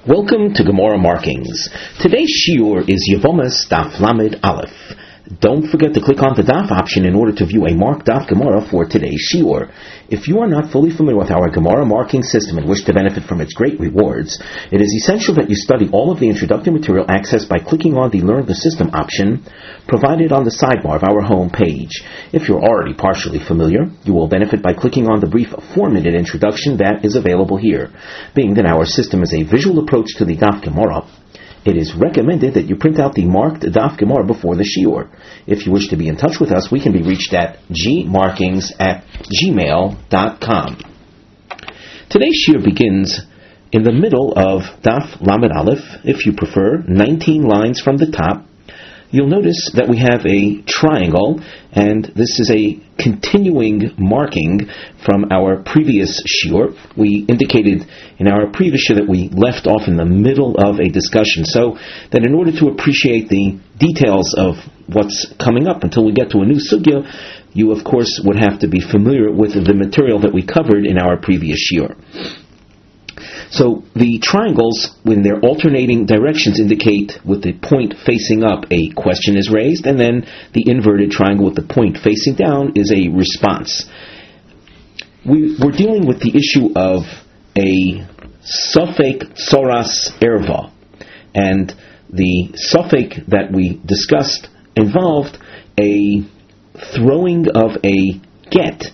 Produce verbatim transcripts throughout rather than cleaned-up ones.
Welcome to Gemara Markings. Today's shiur is Yevomas Daf Lamed Aleph. Don't forget to click on the Daf option in order to view a marked Daf Gemara for today's shiur. If you are not fully familiar with our Gemara marking system and wish to benefit from its great rewards, it is essential that you study all of the introductory material accessed by clicking on the Learn the System option provided on the sidebar of our home page. If you're already partially familiar, you will benefit by clicking on the brief four-minute introduction that is available here. Being that our system is a visual approach to the Daf Gemara, it is recommended that you print out the marked Daf Gemara before the shiur. If you wish to be in touch with us, we can be reached at gmarkings at gmail dot com. Today's shiur begins in the middle of Daf Lamed Aleph, if you prefer, nineteen lines from the top. You'll notice that we have a triangle, and this is a continuing marking from our previous shiur. We indicated in our previous shiur that we left off in the middle of a discussion, so that in order to appreciate the details of what's coming up until we get to a new sugya, you of course would have to be familiar with the material that we covered in our previous shiur. So the triangles, when they're alternating directions, indicate with the point facing up a question is raised, and then the inverted triangle with the point facing down is a response. We, we're dealing with the issue of a Sofek Tzoras Erva, and the Sofek that we discussed involved a throwing of a get,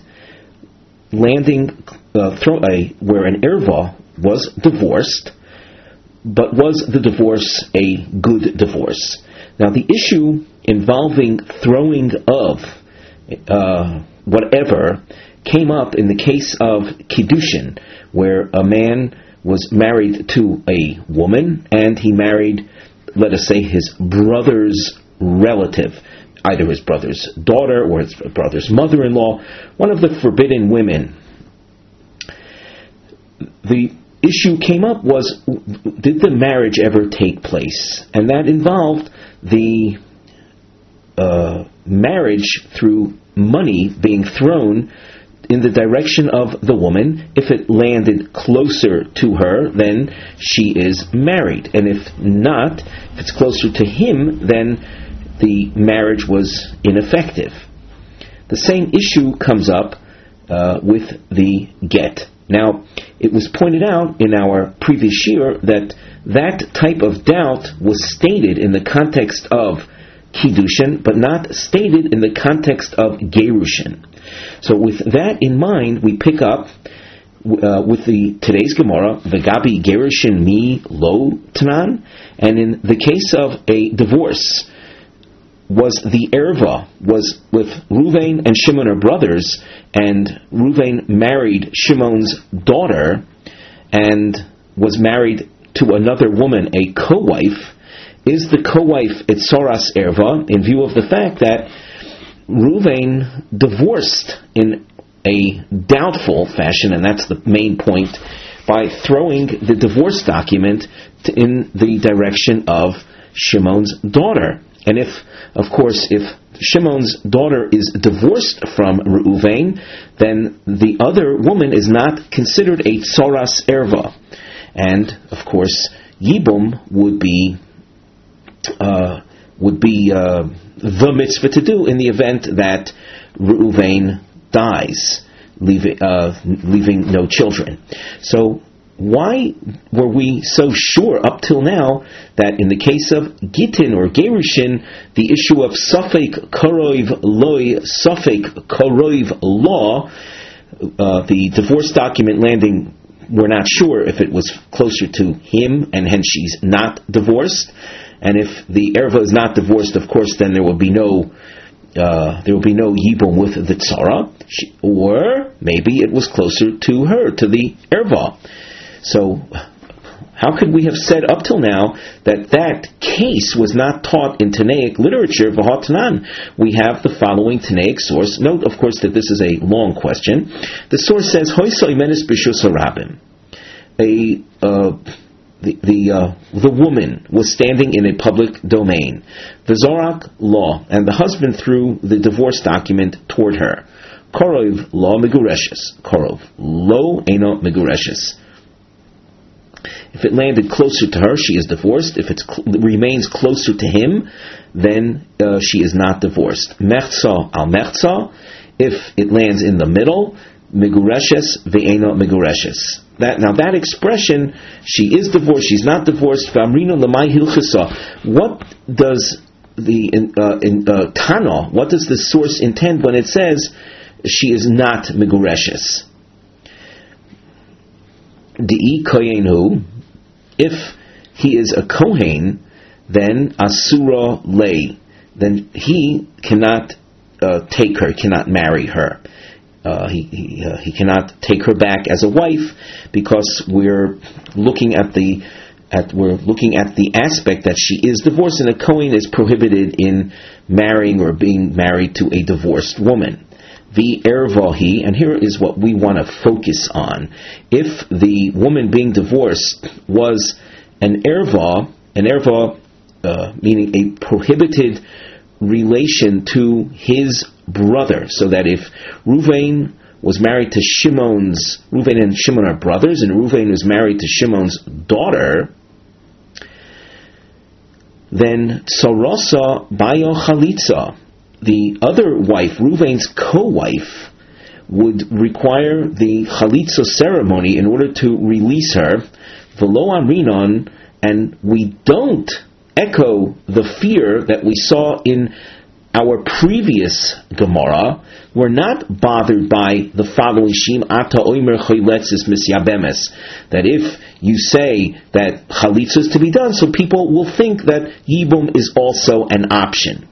landing uh, throw a where an Erva was divorced, but was the divorce a good divorce? Now, the issue involving throwing of uh, whatever came up in the case of Kiddushin, where a man was married to a woman, and he married, let us say, his brother's relative, either his brother's daughter or his brother's mother-in-law, one of the forbidden women. The issue came up was, did the marriage ever take place? And that involved the uh, marriage through money being thrown in the direction of the woman. If it landed closer to her, then she is married. And if not, if it's closer to him, then the marriage was ineffective. The same issue comes up uh, with the get. Now, it was pointed out in our previous shiur that that type of doubt was stated in the context of Kiddushin, but not stated in the context of Gerushin. So with that in mind, we pick up uh, with the today's Gemara, V'gabi Gerushin mi lo tanan, and in the case of a divorce, was the erva, was with Ruvain and Shimon are brothers, and Ruvain married Shimon's daughter, and was married to another woman, a co-wife. Is the co-wife Itzoras erva, in view of the fact that Ruvain divorced in a doubtful fashion, and that's the main point, by throwing the divorce document to, in the direction of Shimon's daughter. And if, of course, if Shimon's daughter is divorced from Reuven, then the other woman is not considered a Tzoras Erva. And, of course, Yibum would be uh, would be uh, the mitzvah to do in the event that Reuven dies, leaving, uh, leaving no children. So, why were we so sure up till now that in the case of Gittin or Gerushin, the issue of Sofek Koroiv Loi, Sofek Koroiv Law, uh, the divorce document landing, we're not sure if it was closer to him and hence she's not divorced. And if the erva is not divorced, of course, then there will be no Uh, there will be no yibum with the tzara, or maybe it was closer to her, to the erva. So, how could we have said up till now that that case was not taught in Tanaic literature? V'hatanan, we have the following Tanaic source. Note, of course, that this is a long question. The source says, "Hoysoi menes b'shus harabim." A uh, the the uh, the woman was standing in a public domain. V'zorak law, and the husband threw the divorce document toward her. Korov lo megureshes. Korov lo eno megureshes. If it landed closer to her, she is divorced. If it cl- remains closer to him, then uh, she is not divorced. Mechza al mechza. If it lands in the middle, migureshes ve'ena migureshes. That now that expression, she is divorced, she's not divorced. V'amrino lemay hilchasa. What does the uh, in, uh, Tana? What does the source intend when it says she is not migureshes? Di'i kohenhu. If he is a kohen, then asura lei. Then he cannot uh, take her, cannot marry her. Uh, he he, uh, he cannot take her back as a wife, because we're looking at the at we're looking at the aspect that she is divorced, and a kohen is prohibited in marrying or being married to a divorced woman. The ervahi, and here is what we want to focus on. If the woman being divorced was an erva, an erva uh, meaning a prohibited relation to his brother, so that if Ruvain was married to Shimon's, Ruvain and Shimon are brothers, and Ruvain was married to Shimon's daughter, then Tsarasa Bayo Chalitza, the other wife, Ruvain's co-wife, would require the Chalitza ceremony in order to release her, V'lo Amrinon, and we don't echo the fear that we saw in our previous Gemara. We're not bothered by the following Shim Ata Oimer Choyletzis Misyabemes, that if you say that Chalitza is to be done, so people will think that Yibum is also an option.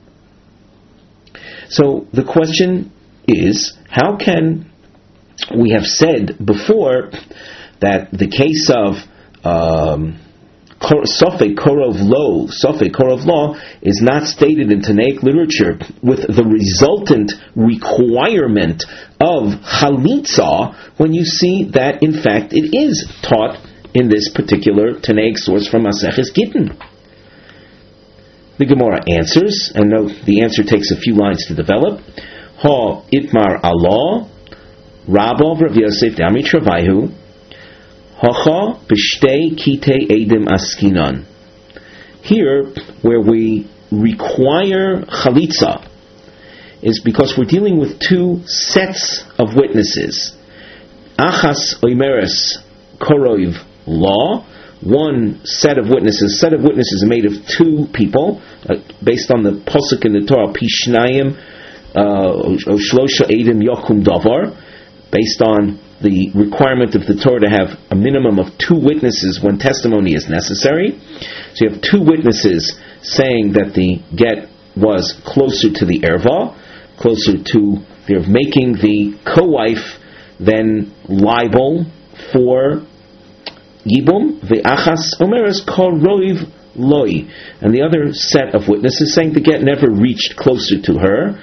So the question is, how can we have said before that the case of um, Sofek Korov Lo, Sofek Korov Law is not stated in Tanaic literature with the resultant requirement of Chalitza, when you see that in fact it is taught in this particular Tanaic source from Maseches Gittin? The Gemara answers, and note the answer takes a few lines to develop. Ha itmar Allah, Rabba Rav Yosef Dami Travaihu, Hacha b'shtei kitei edim askinan. Here, where we require chalitza, is because we're dealing with two sets of witnesses. Achas oimeres koroiv law. One set of witnesses. Set of witnesses made of two people, uh, based on the pasuk in the Torah, Pishnayim Shlosha Edim Yochum Davar, based on the requirement of the Torah to have a minimum of two witnesses when testimony is necessary. So you have two witnesses saying that the get was closer to the erva, closer to, they're making the co-wife then liable for Yibum. The achas omeres kol roiv loi, and the other set of witnesses saying the get never reached closer to her.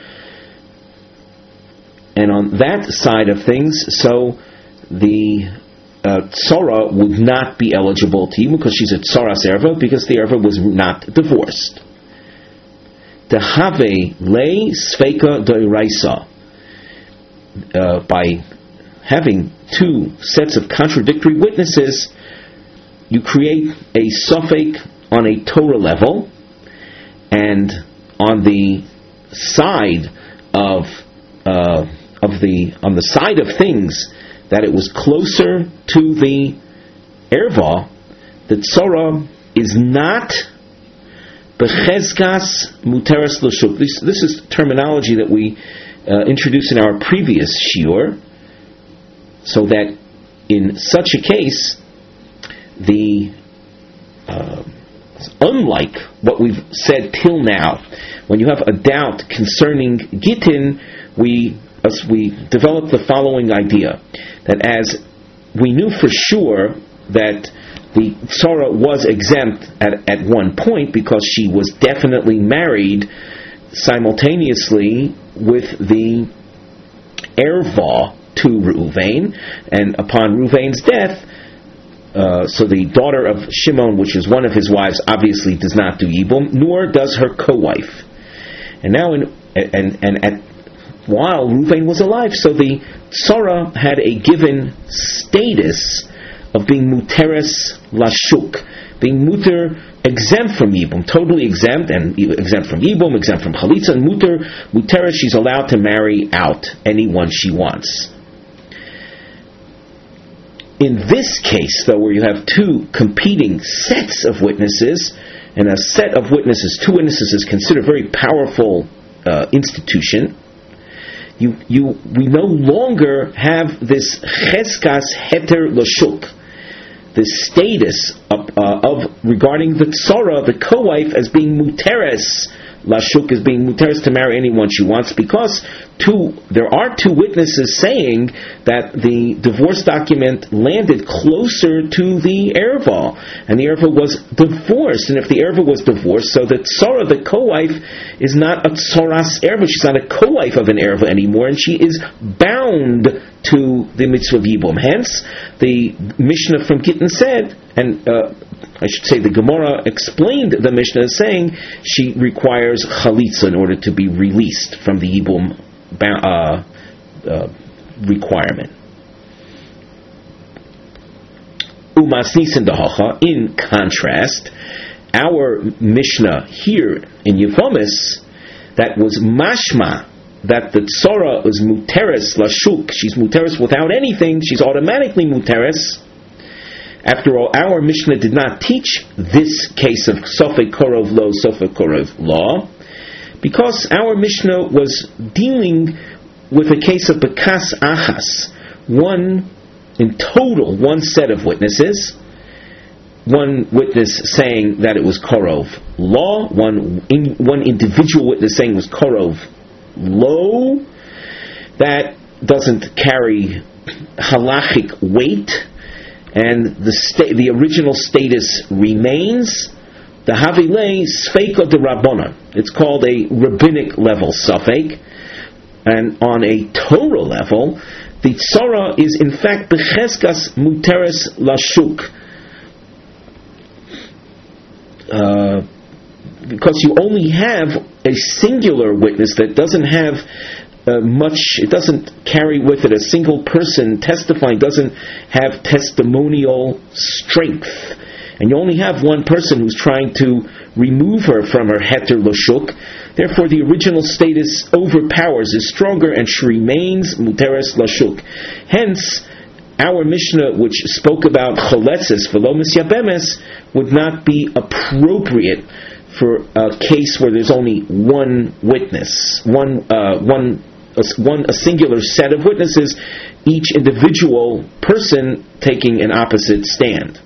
And on that side of things, so the uh, tzara would not be eligible to Yibum because she's a tzaras erva, because the erva was not divorced. Tehave lei sveika doiraisa. By having two sets of contradictory witnesses, you create a suffix on a Torah level, and on the side of uh, of the on the side of things that it was closer to the erva, the tzara is not bechezkas muteres l'shuk. This this is terminology that we uh, introduced in our previous shiur, so that in such a case, the uh, unlike what we've said till now, when you have a doubt concerning Gittin, we as we develop the following idea, that as we knew for sure that the tzara was exempt at, at one point because she was definitely married simultaneously with the erva to Reuven, and upon Reuven's death, Uh, so the daughter of Shimon, which is one of his wives, obviously does not do Yibum, nor does her co-wife. And now, in, and and at while Reuven was alive, so the tzara had a given status of being muteres lashuk, being muter, exempt from Yibum, totally exempt, and exempt from Yibum, exempt from Chalitza, and muter, muteres, she's allowed to marry out anyone she wants. In this case, though, where you have two competing sets of witnesses, and a set of witnesses, two witnesses is considered a very powerful uh, institution, you, you, we no longer have this cheskas heter lashuk, the status of, uh, of regarding the tzara, the co-wife, as being muteres lashuk, as being muteres to marry anyone she wants, because two there are two witnesses saying that the divorce document landed closer to the erva, and the erva was divorced. And if the erva was divorced, so the tzara, the co-wife, is not a tzoras erva. She's not a co-wife of an erva anymore, and she is bound to the mitzvah of Yibum. Hence, the Mishnah from Gittin said, and uh, I should say the Gemara explained the Mishnah as saying she requires chalitza in order to be released from the Yibum uh, uh, requirement. Umasnisin dahacha. In contrast, our Mishnah here in Yevomis, that was mashma, that the tzara was muteres lashuk, she's muteres without anything, she's automatically muteres. After all, our Mishnah did not teach this case of Sofek Korov Lo, Sofek Korov Law, because our Mishnah was dealing with a case of Bekas Achas, one, in total, one set of witnesses, one witness saying that it was Korov Law, one, in, one individual witness saying it was Korov Lo. That doesn't carry halachic weight, and the sta- the original status remains. The Havilei Sfeika de Rabbona. It's called a rabbinic level Safek, and on a Torah level, the tzara is in fact becheskas muteres lashuk, uh, because you only have a singular witness that doesn't have Uh, much, it doesn't carry with it a single person testifying, doesn't have testimonial strength. And you only have one person who's trying to remove her from her heter lashuk. Therefore, the original status overpowers, is stronger, and she remains muteres lashuk. Hence, our Mishnah, which spoke about choletzes v'lo misyabemes, would not be appropriate for a case where there's only one witness, one uh, one. A, one a singular set of witnesses, each individual person taking an opposite stand.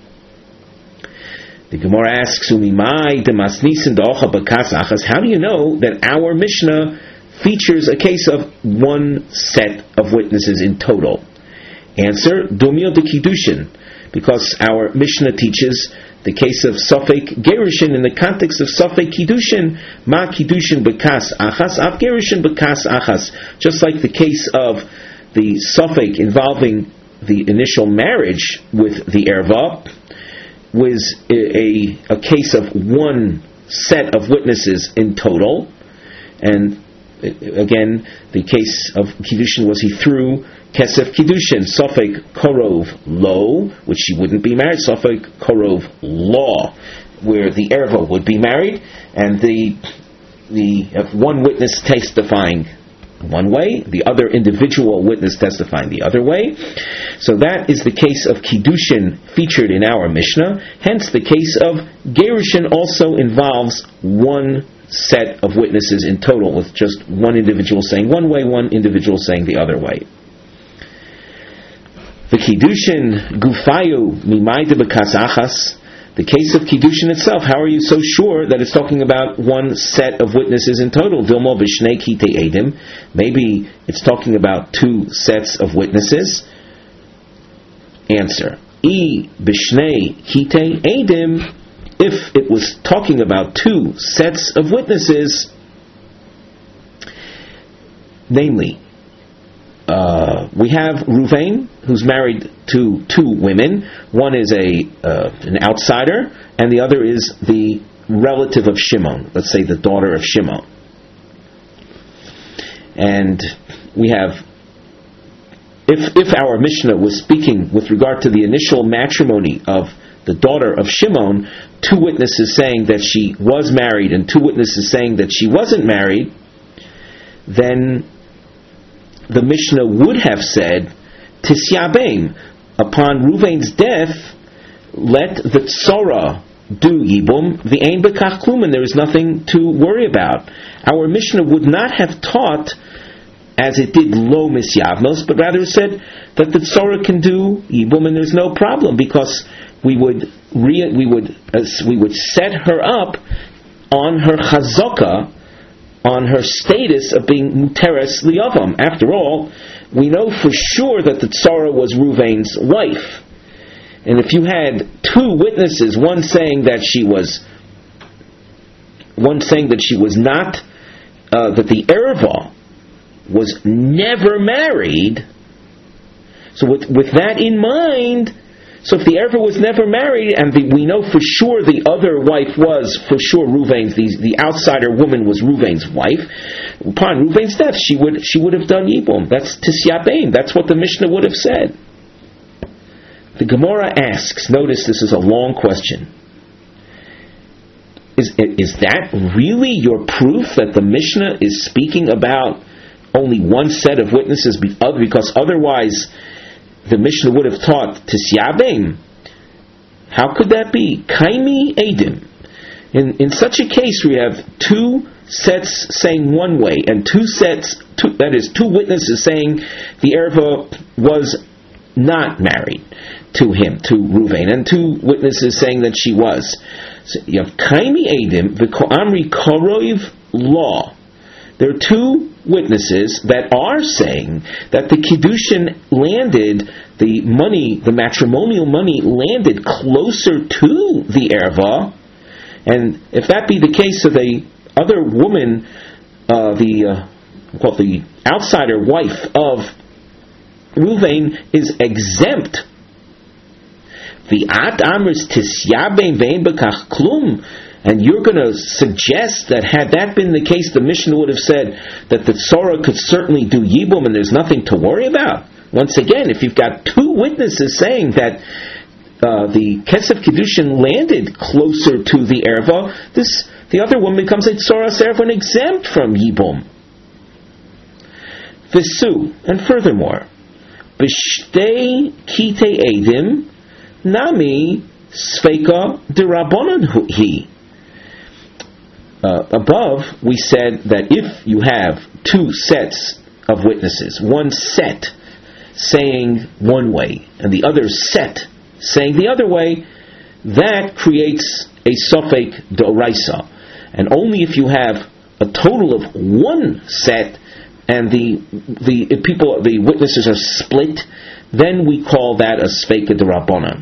The Gemara asks, how do you know that our Mishnah features a case of one set of witnesses in total? Answer, Dumio de Kiddushin, because our Mishnah teaches the case of Sofek Gerushin in the context of Sofek Kiddushin, Ma Kiddushin Bekas Achas, Av Gerushin Bekas Achas. Just like the case of the Sofek involving the initial marriage with the Erva was a, a, a case of one set of witnesses in total, and again, the case of Kiddushin was he threw Kesef Kiddushin, Sofek Korov Lo, which she wouldn't be married, Sofek Korov Law, where the Erva would be married, and the the uh, one witness testifying one way, the other individual witness testifying the other way. So that is the case of Kiddushin featured in our Mishnah. Hence, the case of Gerushin also involves one set of witnesses in total, with just one individual saying one way, one individual saying the other way. The Kiddushin Gufayu Mimayde Bekas Achas, the case of Kiddushin itself, how are you so sure that it's talking about one set of witnesses in total? Dilmo B'shnei Kitei Edim, maybe it's talking about two sets of witnesses. Answer, I B'shnei Kitei Edim, if it was talking about two sets of witnesses, namely, Uh, we have Ruvain, who's married to two women. One is a uh, an outsider, and the other is the relative of Shimon. Let's say the daughter of Shimon. And we have if if our Mishnah was speaking with regard to the initial matrimony of the daughter of Shimon, two witnesses saying that she was married and two witnesses saying that she wasn't married, then the Mishnah would have said, Tisyabeim, upon Ruvain's death, let the Tzora do Yibum, the Ein Bekach Klum, and there is nothing to worry about. Our Mishnah would not have taught as it did Lo Misyavnos, but rather said that the Tzora can do Yibum and there's no problem, because we would re- we would uh, we would set her up on her chazaka, on her status of being Muteres Liyavam. After all, we know for sure that the Tzora was Ruvain's wife. And if you had two witnesses, one saying that she was one saying that she was not, uh, that the Erva was never married, so with, with that in mind, so if the Erva was never married, and the, we know for sure the other wife was for sure Ruvain's, the, the outsider woman was Ruvain's wife, upon Ruvain's death, she would she would have done Yibum. That's Tisyabein. That's what the Mishnah would have said. The Gemara asks, notice this is a long question, is, is that really your proof that the Mishnah is speaking about only one set of witnesses, because otherwise the Mishnah would have taught Tisyabeim? How could that be? Kaimi Eidim. In in such a case, we have two sets saying one way, and two sets, two, that is, two witnesses saying the Erva was not married to him, to Ruvain, and two witnesses saying that she was. So you have Kaimi Eidim, V'ko'amri Koroiv Law. There are two witnesses that are saying that the Kiddushin landed, the money, the matrimonial money landed closer to the Erva, and if that be the case, so the other woman, uh, the uh, well, the outsider wife of Ruvain is exempt. The At Amris Tisyabein Vein Bekach Klum. And you're going to suggest that had that been the case, the Mishnah would have said that the Tzora could certainly do Yibum and there's nothing to worry about. Once again, if you've got two witnesses saying that uh, the Kesef Kiddushin landed closer to the Erva, this the other woman becomes a Tzora Servant exempt from Yibum. Visu, and furthermore, B'shtei Kitei Eidim Nami Sveika D'Rabbanan Hi. Uh, above, we said that if you have two sets of witnesses, one set saying one way, and the other set saying the other way, that creates a Sofek D'Oraisa. And only if you have a total of one set, and the the people, the witnesses are split, then we call that a Sveika D'Rabbanan.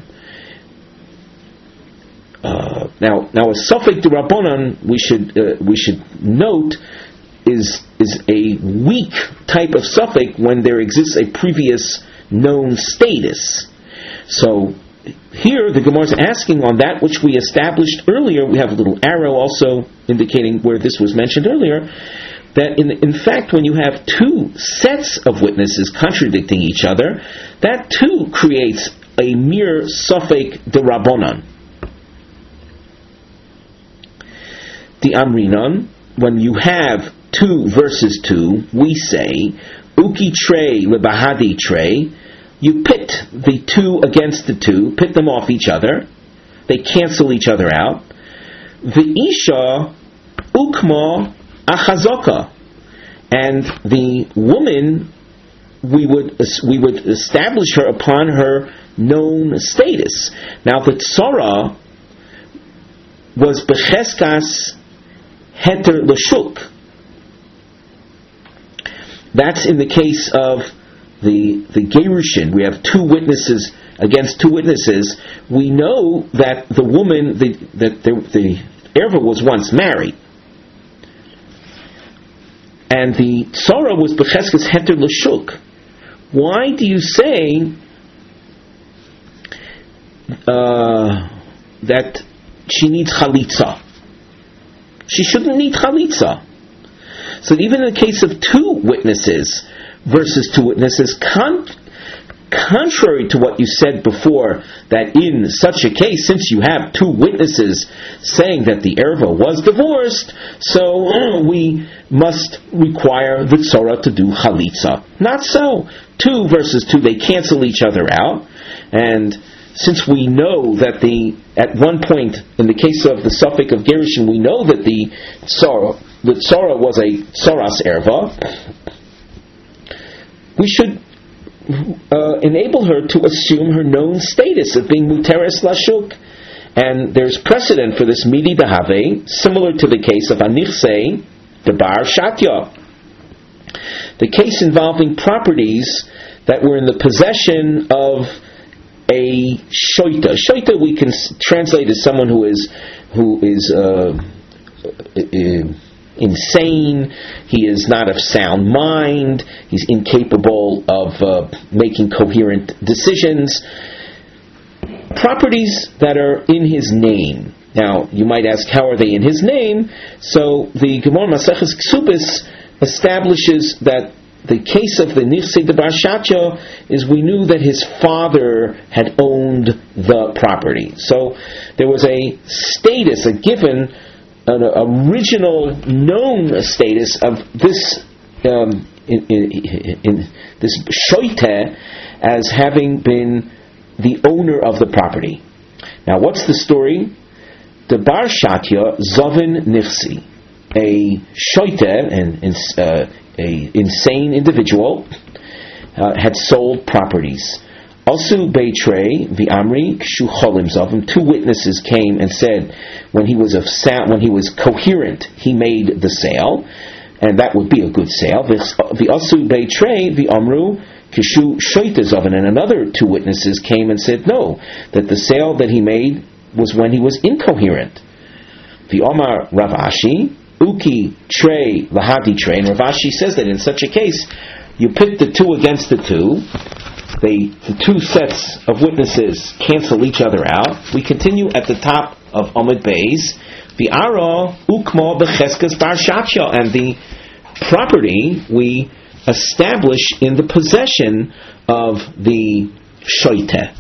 Uh, now, now a Sofek D'Rabbanan, we should uh, we should note, is is a weak type of Sofek when there exists a previous known status. So here the Gemara is asking on that which we established earlier. We have a little arrow also indicating where this was mentioned earlier. That in in fact, when you have two sets of witnesses contradicting each other, that too creates a mere Sofek D'Rabbanan. The Amrinon, when you have two versus two, we say, Uki Trey Lebahadi Trey, you pit the two against the two, pit them off each other, they cancel each other out. The Isha Ukma Achazoka, and the woman, we would we would establish her upon her known status. Now the Tzora was Becheskas Heter L'Shuk. That's in the case of the the Gerushin. We have two witnesses against two witnesses. We know that the woman, the, that the, the Erva was once married, and the Tzora was Becheskes Heter L'Shuk. Why do you say uh, that she needs Chalitza? She shouldn't need Chalitza. So even in the case of two witnesses versus two witnesses, con- contrary to what you said before, that in such a case, since you have two witnesses saying that the erva was divorced, so uh, we must require the tzora to do chalitza. Not so. Two versus two, they cancel each other out, and since we know that the at one point in the case of the suffix of gerushin, we know that the tzora, the tzora was a tzoras erva, we should uh, enable her to assume her known status of being muteres lashuk. And there's precedent for this midi dahave, similar to the case of anichse debar shatya, the case involving properties that were in the possession of a shoita. Shoita we can s- translate as someone who is who is uh, uh, insane. He is not of sound mind. He's incapable of uh, making coherent decisions. Properties that are in his name. Now, you might ask, how are they in his name? So the Gemara Maseches Ksubis establishes that the case of the Nichse Debar Shatya is we knew that his father had owned the property. So there was a status, a given, an original known status of this um, in, in, in this shoite as having been the owner of the property. Now, what's the story? Debar Shatya Zovin Nichsi, a shoite, and uh, a insane individual, uh, had sold properties. Also, Beitrei v'Amri kshu cholim zovim. Two witnesses came and said, when he was of sound, when he was coherent, he made the sale, and that would be a good sale. V'asu Beitrei v'Amru kshu shoite zovim. And another two witnesses came and said, no, that the sale that he made was when he was incoherent. V'Omar Rav Ashi Uki Trey Lahadi Trey, and Rav Ashi says that in such a case, you pit the two against the two. They, the two sets of witnesses cancel each other out. We continue at the top of Omid Beis. The Ara Ukma Becheskas Bar Shatya, and the property we establish in the possession of the Shoite.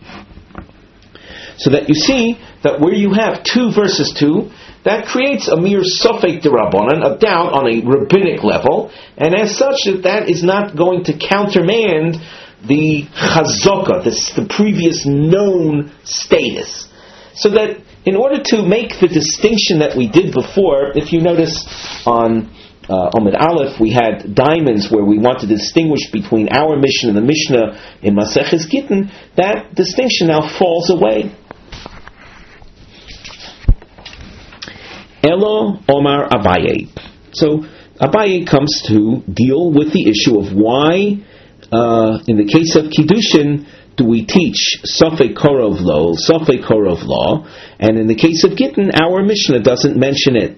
So that you see that where you have two versus two, that creates a mere sofek derabanan, a doubt on a rabbinic level, and as such that that is not going to countermand the chazaka, this, the previous known status. So that in order to make the distinction that we did before, if you notice on uh, Omid Aleph, we had diamonds where we wanted to distinguish between our Mishnah and the Mishnah in Maseches Gittin, that distinction now falls away. Elo Omar Abaye. So Abaye comes to deal with the issue of why, uh, in the case of Kiddushin, do we teach Sofei Korov Lo, Sofei Korov Law, and in the case of Gittin, our Mishnah doesn't mention it.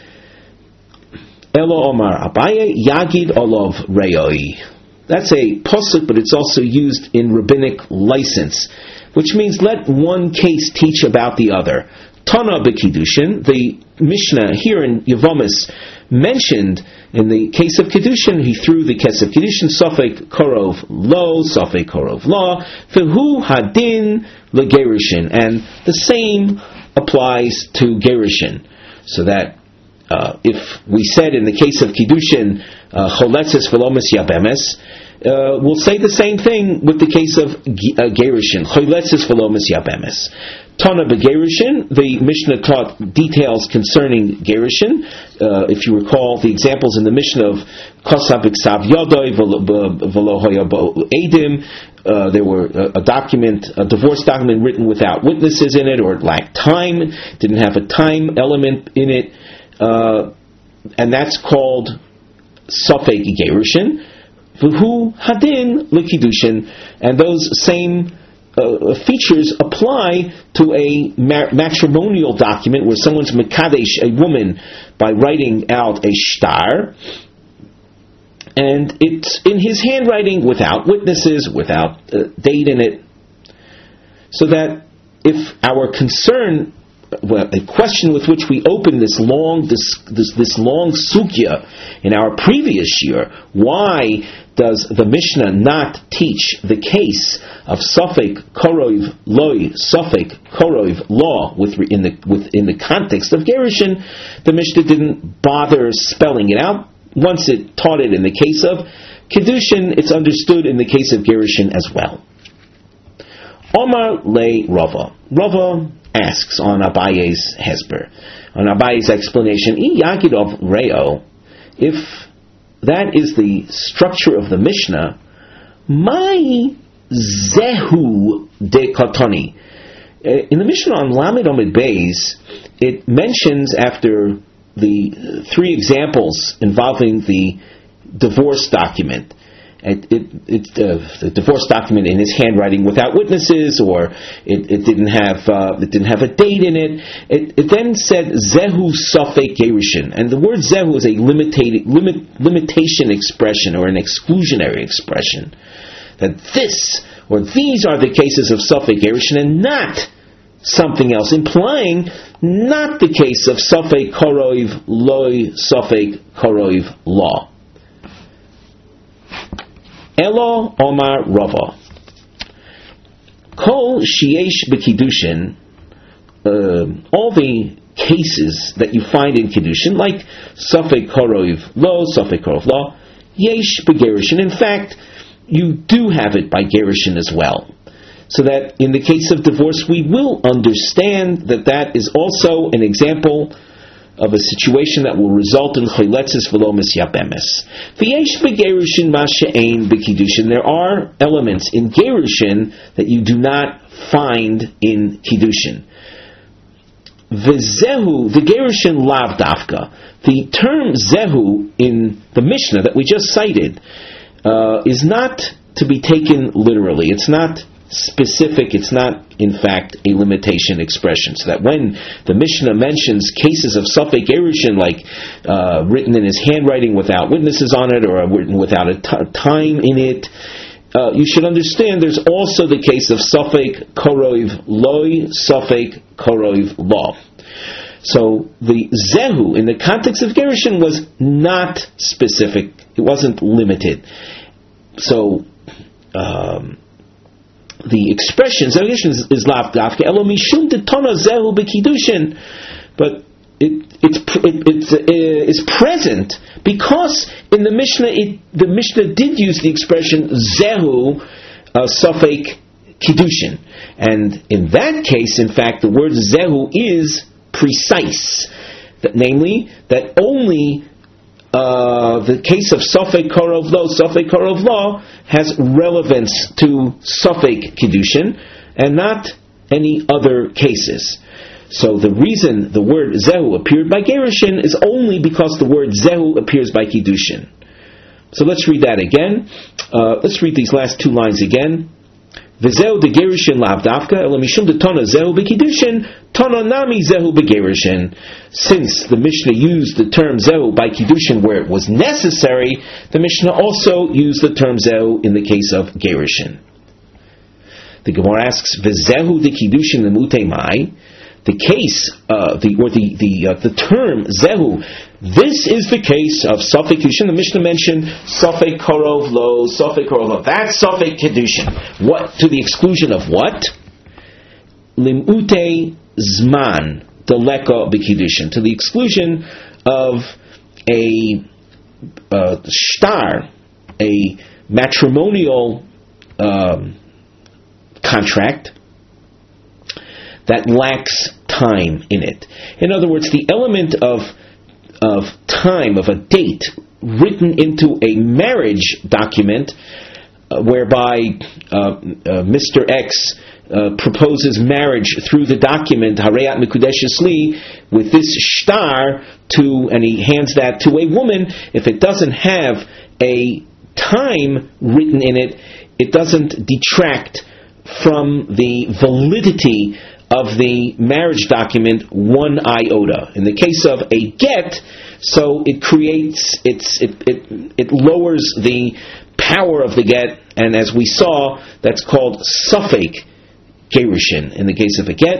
Elo Omar Abaye Yagid Olov Reyoi. That's a posuk, but it's also used in rabbinic license, which means let one case teach about the other. Tana b'Kiddushin, the Mishnah here in Yevomis mentioned in the case of Kiddushin, he threw the case of Kiddushin, Sofek Korov Lo, Sofek Korov Law, V'hu Hadin L'Gerushin, and the same applies to Gerushin. So that uh, if we said in the case of Kiddushin, Choletzes Velomis Yabemes, Uh, we'll say the same thing with the case of uh, Gerushin. Choletzes Velomis Yabemes. Tana b'Gerushin, the Mishnah taught details concerning Gerushin. Uh, if you recall the examples in the Mishnah of Kosa b'Ksav Yodoi v'lo hoya bo Edim, uh, there were a, a document, a divorce document written without witnesses in it, or it lacked time, didn't have a time element in it, uh, and that's called Sofek Gerushin. V'hu hadin l'Kiddushin, and those same Uh, features apply to a ma- matrimonial document where someone's mekadesh a woman by writing out a shtar, and it's in his handwriting without witnesses, without a date in it. So that if our concern well, a question with which we opened this long this, this this long sugya in our previous year. Why does the Mishnah not teach the case of Safek Korov Loi, Safek Korov Law with in the within the context of Gerushin? The Mishnah didn't bother spelling it out. Once it taught it in the case of Kedushin, it's understood in the case of Gerushin as well. Omar le Rava. Rava asks on Abaye's Hesber, on Abaye's explanation, I Yagidov Reo, if that is the structure of the Mishnah, my zehu de katoni. In the Mishnah on Lamed Omid Beis, it mentions after the three examples involving the divorce document, It, it, it, uh, the divorce document in his handwriting without witnesses, or it, it didn't have uh, it didn't have a date in it. It, it then said zehu safek gerushin, and the word zehu is a limited, limit, limitation expression or an exclusionary expression. That this or these are the cases of safek gerushin and not something else, implying not the case of safek korov loy safek korov law. Elo Omar Rava. Kol sheyesh b'kiddushin, uh, all the cases that you find in Kiddushin, like Safek Korov Lo, Safek Korov Lo, yesh b'gerushin. In fact, you do have it by gerushin as well. So that in the case of divorce, we will understand that that is also an example of a situation that will result in chiletzis v'lo misyabemes. V'yesh b'gerushin ma she'ein b'kiddushin. There are elements in gerushin that you do not find in kiddushin. V'zehu, the gerushin lav dafka. The term zehu in the Mishnah that we just cited uh, is not to be taken literally. It's not specific, it's not in fact a limitation expression. So that when the Mishnah mentions cases of Safek Gerushin, like uh, written in his handwriting without witnesses on it, or written without a t- time in it, uh, you should understand there's also the case of Safek Korov Loi, Safek Korov Law. So the Zehu in the context of Gerushin was not specific, it wasn't limited. So um the expression is, is lav dafka elo mishum detona zehu b'kiddushin, but it it's it, it's uh, is present because in the Mishnah it, the Mishnah did use the expression zehu uh, safek kiddushin, and in that case, in fact, the word zehu is precise, that namely that only Uh, the case of Safek Korov Lo, Safek Korov Lo has relevance to Safek Kiddushin and not any other cases. So the reason the word Zehu appeared by Gerushin is only because the word Zehu appears by Kiddushin. So let's read that again. Uh, let's read these last two lines again. V'zehu de Gerushin lav dafka, elo mishum de tona zehu b'kiddushin, tona nami zehu b'gerushin. Since the Mishnah used the term zehu by kiddushin where it was necessary, the Mishnah also used the term zehu in the case of gerushin. The Gemara asks, V'zehu de kiddushin lemutei mai. The case, uh, the or the the uh, the term zehu. This is the case of Safek Kiddushin. The Mishnah mentioned Safek Korov Lo, Safek Korov Lo. That's Safek Kiddushin. What to the exclusion of what? Limute Zman Deleka B'Kiddushin. To the exclusion of a uh, shtar, a matrimonial um, contract that lacks time in it. In other words, the element of of time, of a date, written into a marriage document, uh, whereby uh, uh, Mister X uh, proposes marriage through the document Harayat Mikudeshes Li with this shtar to, and he hands that to a woman. If it doesn't have a time written in it, it doesn't detract from the validity of the marriage document one iota. In the case of a get, so it creates, it's, it, it, it lowers the power of the get, and as we saw, that's called Safek Gerushin. In the case of a get,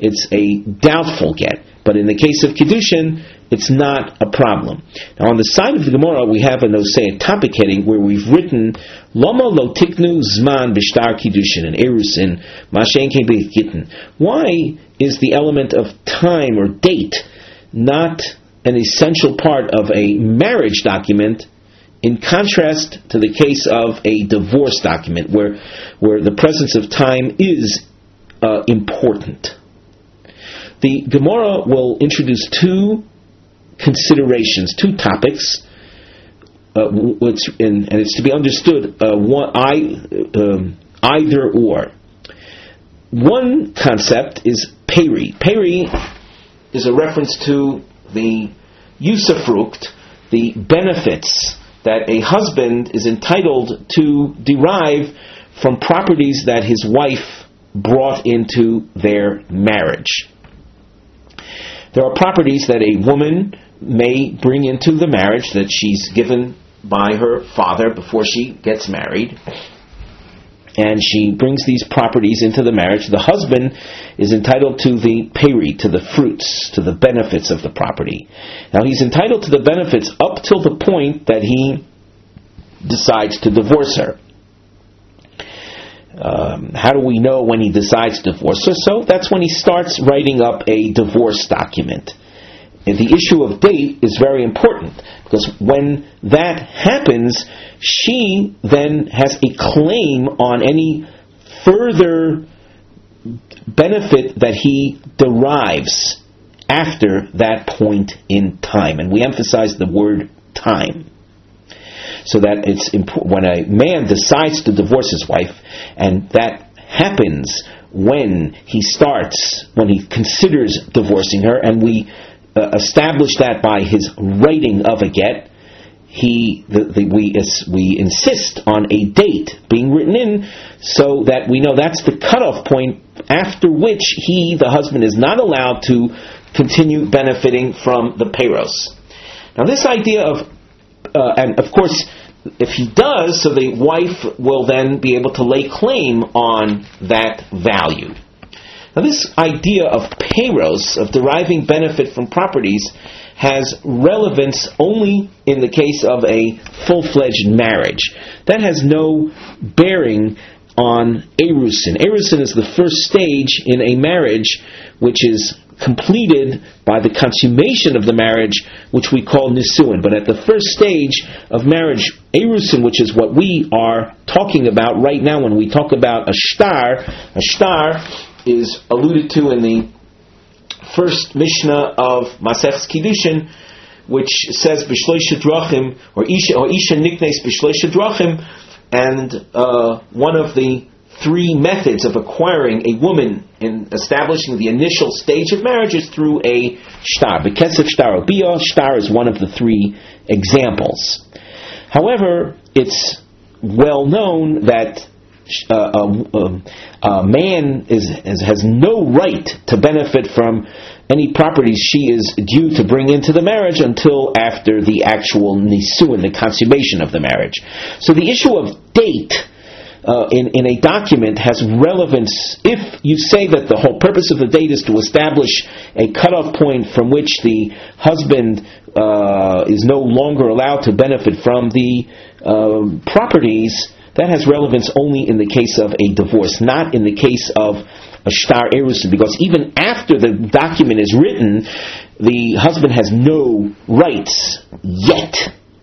it's a doubtful get. But in the case of Kiddushin, it's not a problem. Now on the side of the Gemara, we have a Nosei topic heading where we've written Lama lo tiknu zman b'shtar Kiddushin and Erusin mashen kein gittin. Why is the element of time or date not an essential part of a marriage document, in contrast to the case of a divorce document, where where the presence of time is uh, important? The Gemara will introduce two considerations, two topics, uh, which, and, and it's to be understood uh, one, I, um, either or. One concept is peri. Peri is a reference to the usufruct, the benefits that a husband is entitled to derive from properties that his wife brought into their marriage. There are properties that a woman may bring into the marriage that she's given by her father before she gets married, and she brings these properties into the marriage. The husband is entitled to the peri, to the fruits, to the benefits of the property. Now he's entitled to the benefits up till the point that he decides to divorce her. Um, how do we know when he decides to divorce her? So that's when he starts writing up a divorce document. And the issue of date is very important, because when that happens, she then has a claim on any further benefit that he derives after that point in time. And we emphasize the word time. So that it's impo- when a man decides to divorce his wife, and that happens when he starts, when he considers divorcing her, and we uh, establish that by his writing of a get, he the, the, we is, we insist on a date being written in, so that we know that's the cutoff point after which he, the husband, is not allowed to continue benefiting from the peiros. Now this idea of Uh, and of course, if he does, so the wife will then be able to lay claim on that value. Now this idea of peiros, of deriving benefit from properties, has relevance only in the case of a full-fledged marriage. That has no bearing on erusin. Erusin is the first stage in a marriage, which is completed by the consummation of the marriage, which we call nisuin. But at the first stage of marriage, erusin, which is what we are talking about right now when we talk about a shtar, a shtar is alluded to in the first Mishnah of Masechus Kiddushin, which says b'shloisha drachim, or isha or isha niknes b'shloisha drachim, and uh, one of the three methods of acquiring a woman in establishing the initial stage of marriage is through a shtar. B'kesef shtar or bia, shtar is one of the three examples. However, it's well known that uh, a, a man is, is has no right to benefit from any properties she is due to bring into the marriage until after the actual nisuin, the consummation of the marriage. So the issue of date Uh, in, in a document has relevance if you say that the whole purpose of the date is to establish a cutoff point from which the husband uh, is no longer allowed to benefit from the uh, properties. That has relevance only in the case of a divorce, not in the case of a shtar erusin, because even after the document is written, the husband has no rights yet.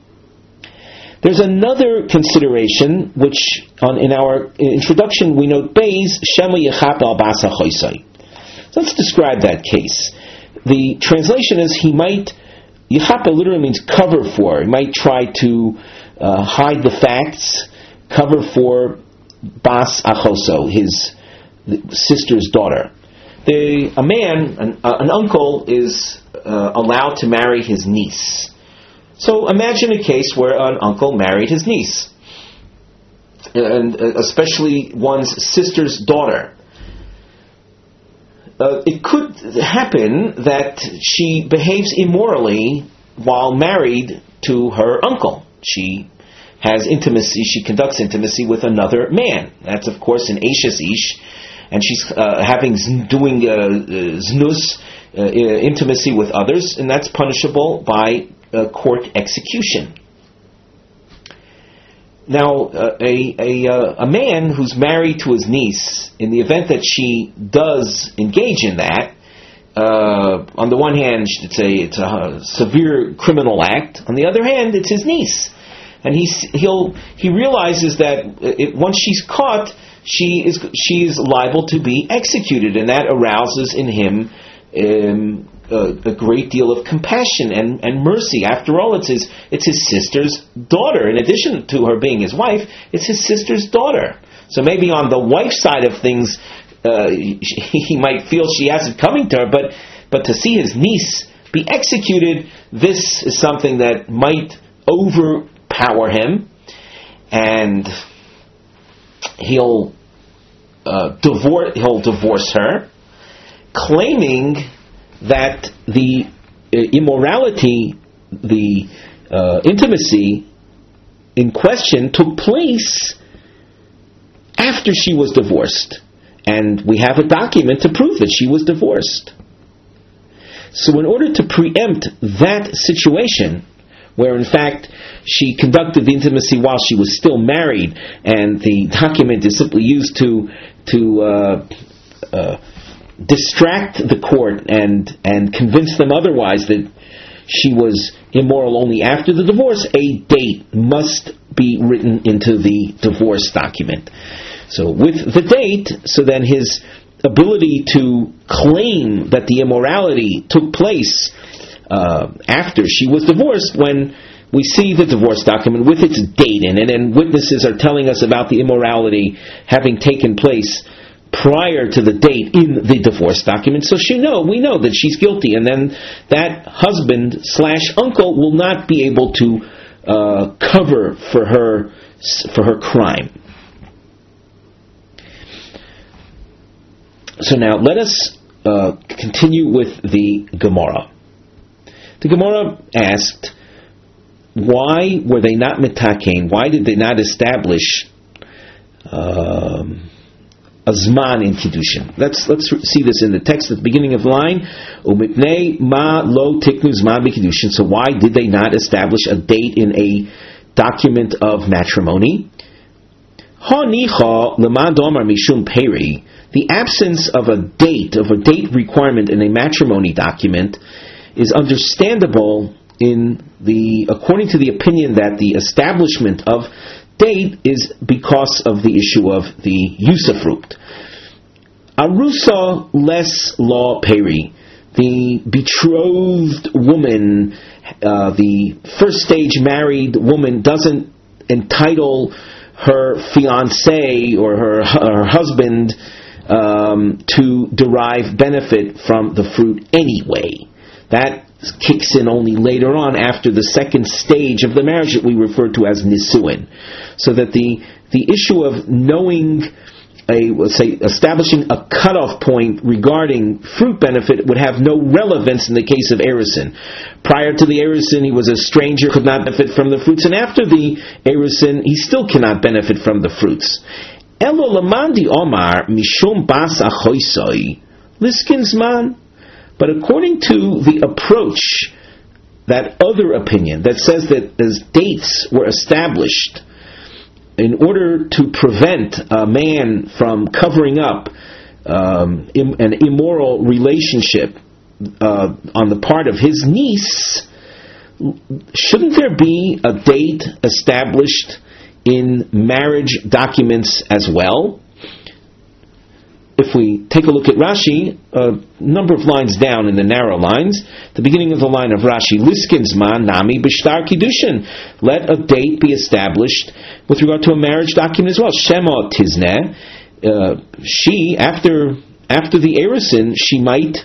There's another consideration, which on, in our introduction we note Beis Shema Yechap al Basa Choisai. So let's describe that case. The translation is he might, Yechapa literally means cover for. He might try to uh, hide the facts, cover for Bas Achoso, his sister's daughter. The, a man, an, uh, an uncle, is uh, allowed to marry his niece. So imagine a case where an uncle married his niece, and especially one's sister's daughter. Uh, it could happen that she behaves immorally while married to her uncle. She has intimacy, she conducts intimacy with another man. That's of course an Eishes Ish, and she's uh, having doing uh, uh, znus, uh, intimacy with others, and that's punishable by uh, court execution. Now, uh, a a, uh, a man who's married to his niece, in the event that she does engage in that, uh, on the one hand, it's a it's a severe criminal act. On the other hand, it's his niece, and he's he'll he realizes that it, once she's caught, she is she is liable to be executed, and that arouses in him um, a, a great deal of compassion and, and mercy. After all, it's his it's his sister's daughter. In addition to her being his wife, it's his sister's daughter. So maybe on the wife's side of things, uh, he, he might feel she has it coming to her, but but to see his niece be executed, this is something that might overpower him, and he'll uh, divorce he'll divorce her, claiming that the uh, immorality, the uh, intimacy in question took place after she was divorced. And we have a document to prove that she was divorced. So in order to preempt that situation, where in fact she conducted the intimacy while she was still married, and the document is simply used to to uh, uh, distract the court and and convince them otherwise that she was immoral only after the divorce, a date must be written into the divorce document. So with the date, so then his ability to claim that the immorality took place uh, after she was divorced, when we see the divorce document with its date in it, and witnesses are telling us about the immorality having taken place prior to the date in the divorce document, so she know we know that she's guilty, and then that husband slash uncle will not be able to uh, cover for her for her crime. So now let us uh, continue with the Gemara. The Gemara asked, why were they not mitakein? Why did they not establish um, a zman in kiddushin? Let's let's see this in the text at the beginning of the line. Umipnei ma lo tiknu zman b'kiddushin. So why did they not establish a date in a document of matrimony? Ha nicha lema domar mishum peri. The absence of a date, of a date requirement in a matrimony document, is understandable in the according to the opinion that the establishment of date is because of the issue of the usufruct. Arusa les law peri, the betrothed woman, uh, the first stage married woman doesn't entitle her fiancé or her, her husband um, to derive benefit from the fruit anyway. That kicks in only later on, after the second stage of the marriage that we refer to as nisuin. So that the the issue of knowing a, let's say, establishing a cutoff point regarding fruit benefit would have no relevance in the case of Erusin. Prior to the Erusin, he was a stranger, could not benefit from the fruits, and after the Erusin, he still cannot benefit from the fruits. Elo lamandi omar mishum bas achoisoi liskinsman. But according to the approach, that other opinion that says that as dates were established in order to prevent a man from covering up um, im- an immoral relationship uh, on the part of his niece, shouldn't there be a date established in marriage documents as well? If we take a look at Rashi, a number of lines down in the narrow lines, the beginning of the line of Rashi, Liskinsman nami b'shtar kiddushin. Let a date be established with regard to a marriage document as well. Shema tizneh. Uh, she, after after the Erusin, she might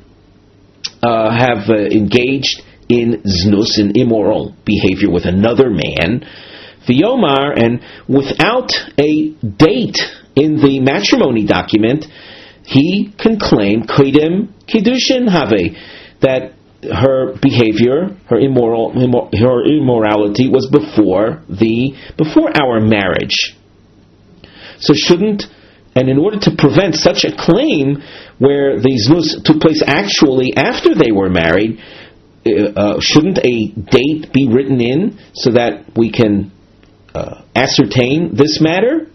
uh, have uh, engaged in znus, in immoral behavior with another man. V'yomar, and without a date in the matrimony document, he can claim kodim kiddushin have, that her behavior, her immoral, her immorality was before the before our marriage. So shouldn't And in order to prevent such a claim, where the znus took place actually after they were married, uh, shouldn't a date be written in so that we can uh, ascertain this matter?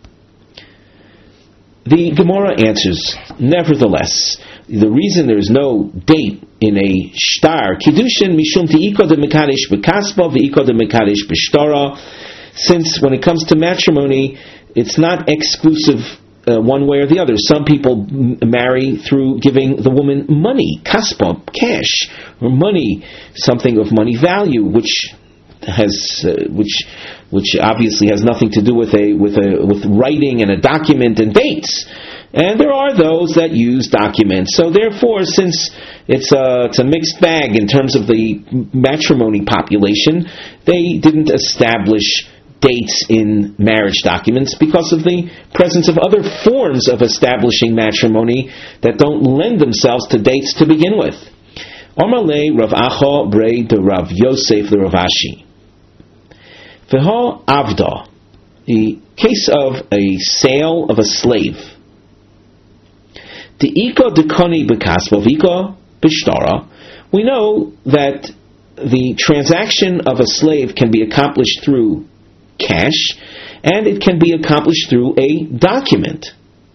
The Gemara answers, nevertheless, the reason there is no date in a shtar, Kiddushin mishum te'iko de mekadesh b'kasba v'iko de mekadesh b'shtara, since when it comes to matrimony, it's not exclusive uh, one way or the other. Some people m- marry through giving the woman money, kaspa, cash, or money, something of money value, which has, uh, which, which obviously has nothing to do with a with a with writing and a document and dates. And there are those that use documents. So therefore, since it's a, it's a mixed bag in terms of the matrimony population, they didn't establish dates in marriage documents because of the presence of other forms of establishing matrimony that don't lend themselves to dates to begin with. Amalei Rav Acha Brei de Rav Yosef the Rav Ashi. V'ha Avda, the case of a sale of a slave. The Ika dekoni b'kaspa v'ika b'shtara. We know that the transaction of a slave can be accomplished through cash, and it can be accomplished through a document.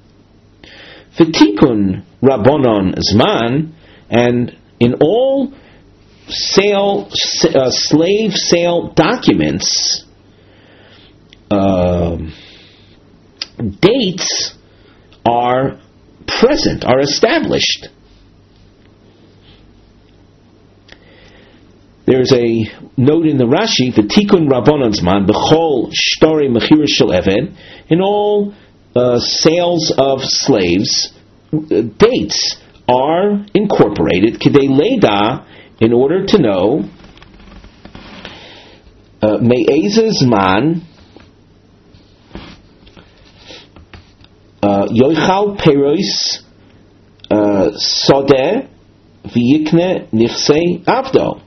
V'tikun rabbonon zman, and in all sale uh, slave sale documents, uh, dates are present, are established. There's a note in the Rashi, the Tikkun Rabbanan Zman, B'chol Shtori Mechira Shel Eved, in all uh, sales of slaves, uh, dates are incorporated, Kidei Leda, in order to know, Me'eze Zman, Yoichal Perois Sodeh V'yikne Nichsei Avdo.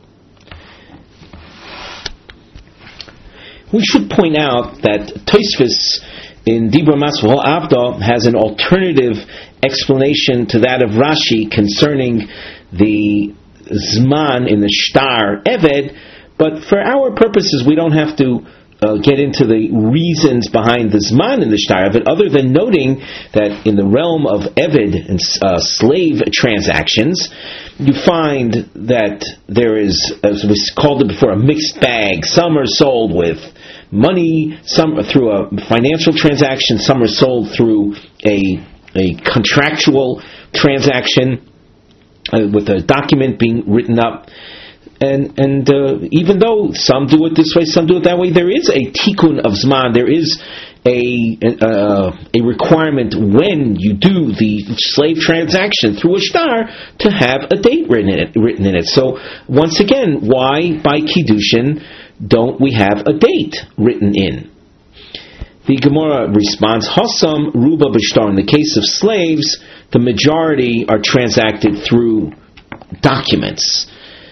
We should point out that Tosfos in Dibra Masvah Avda has an alternative explanation to that of Rashi concerning the Zman in the Shtar Eved, but for our purposes we don't have to uh, get into the reasons behind the Zman in the Shtar Eved, other than noting that in the realm of Eved and uh, slave transactions, you find that there is, as we called it before, a mixed bag. Some are sold with money, some through a financial transaction, some are sold through a a contractual transaction uh, with a document being written up. And and uh, even though some do it this way, some do it that way, there is a tikkun of zman. There is a uh, a requirement when you do the slave transaction through a shtar to have a date written in it. Written in it. So once again, why by kiddushin don't we have a date written in? The Gemara responds, Hasam Ruba B'shtar. In the case of slaves, the majority are transacted through documents.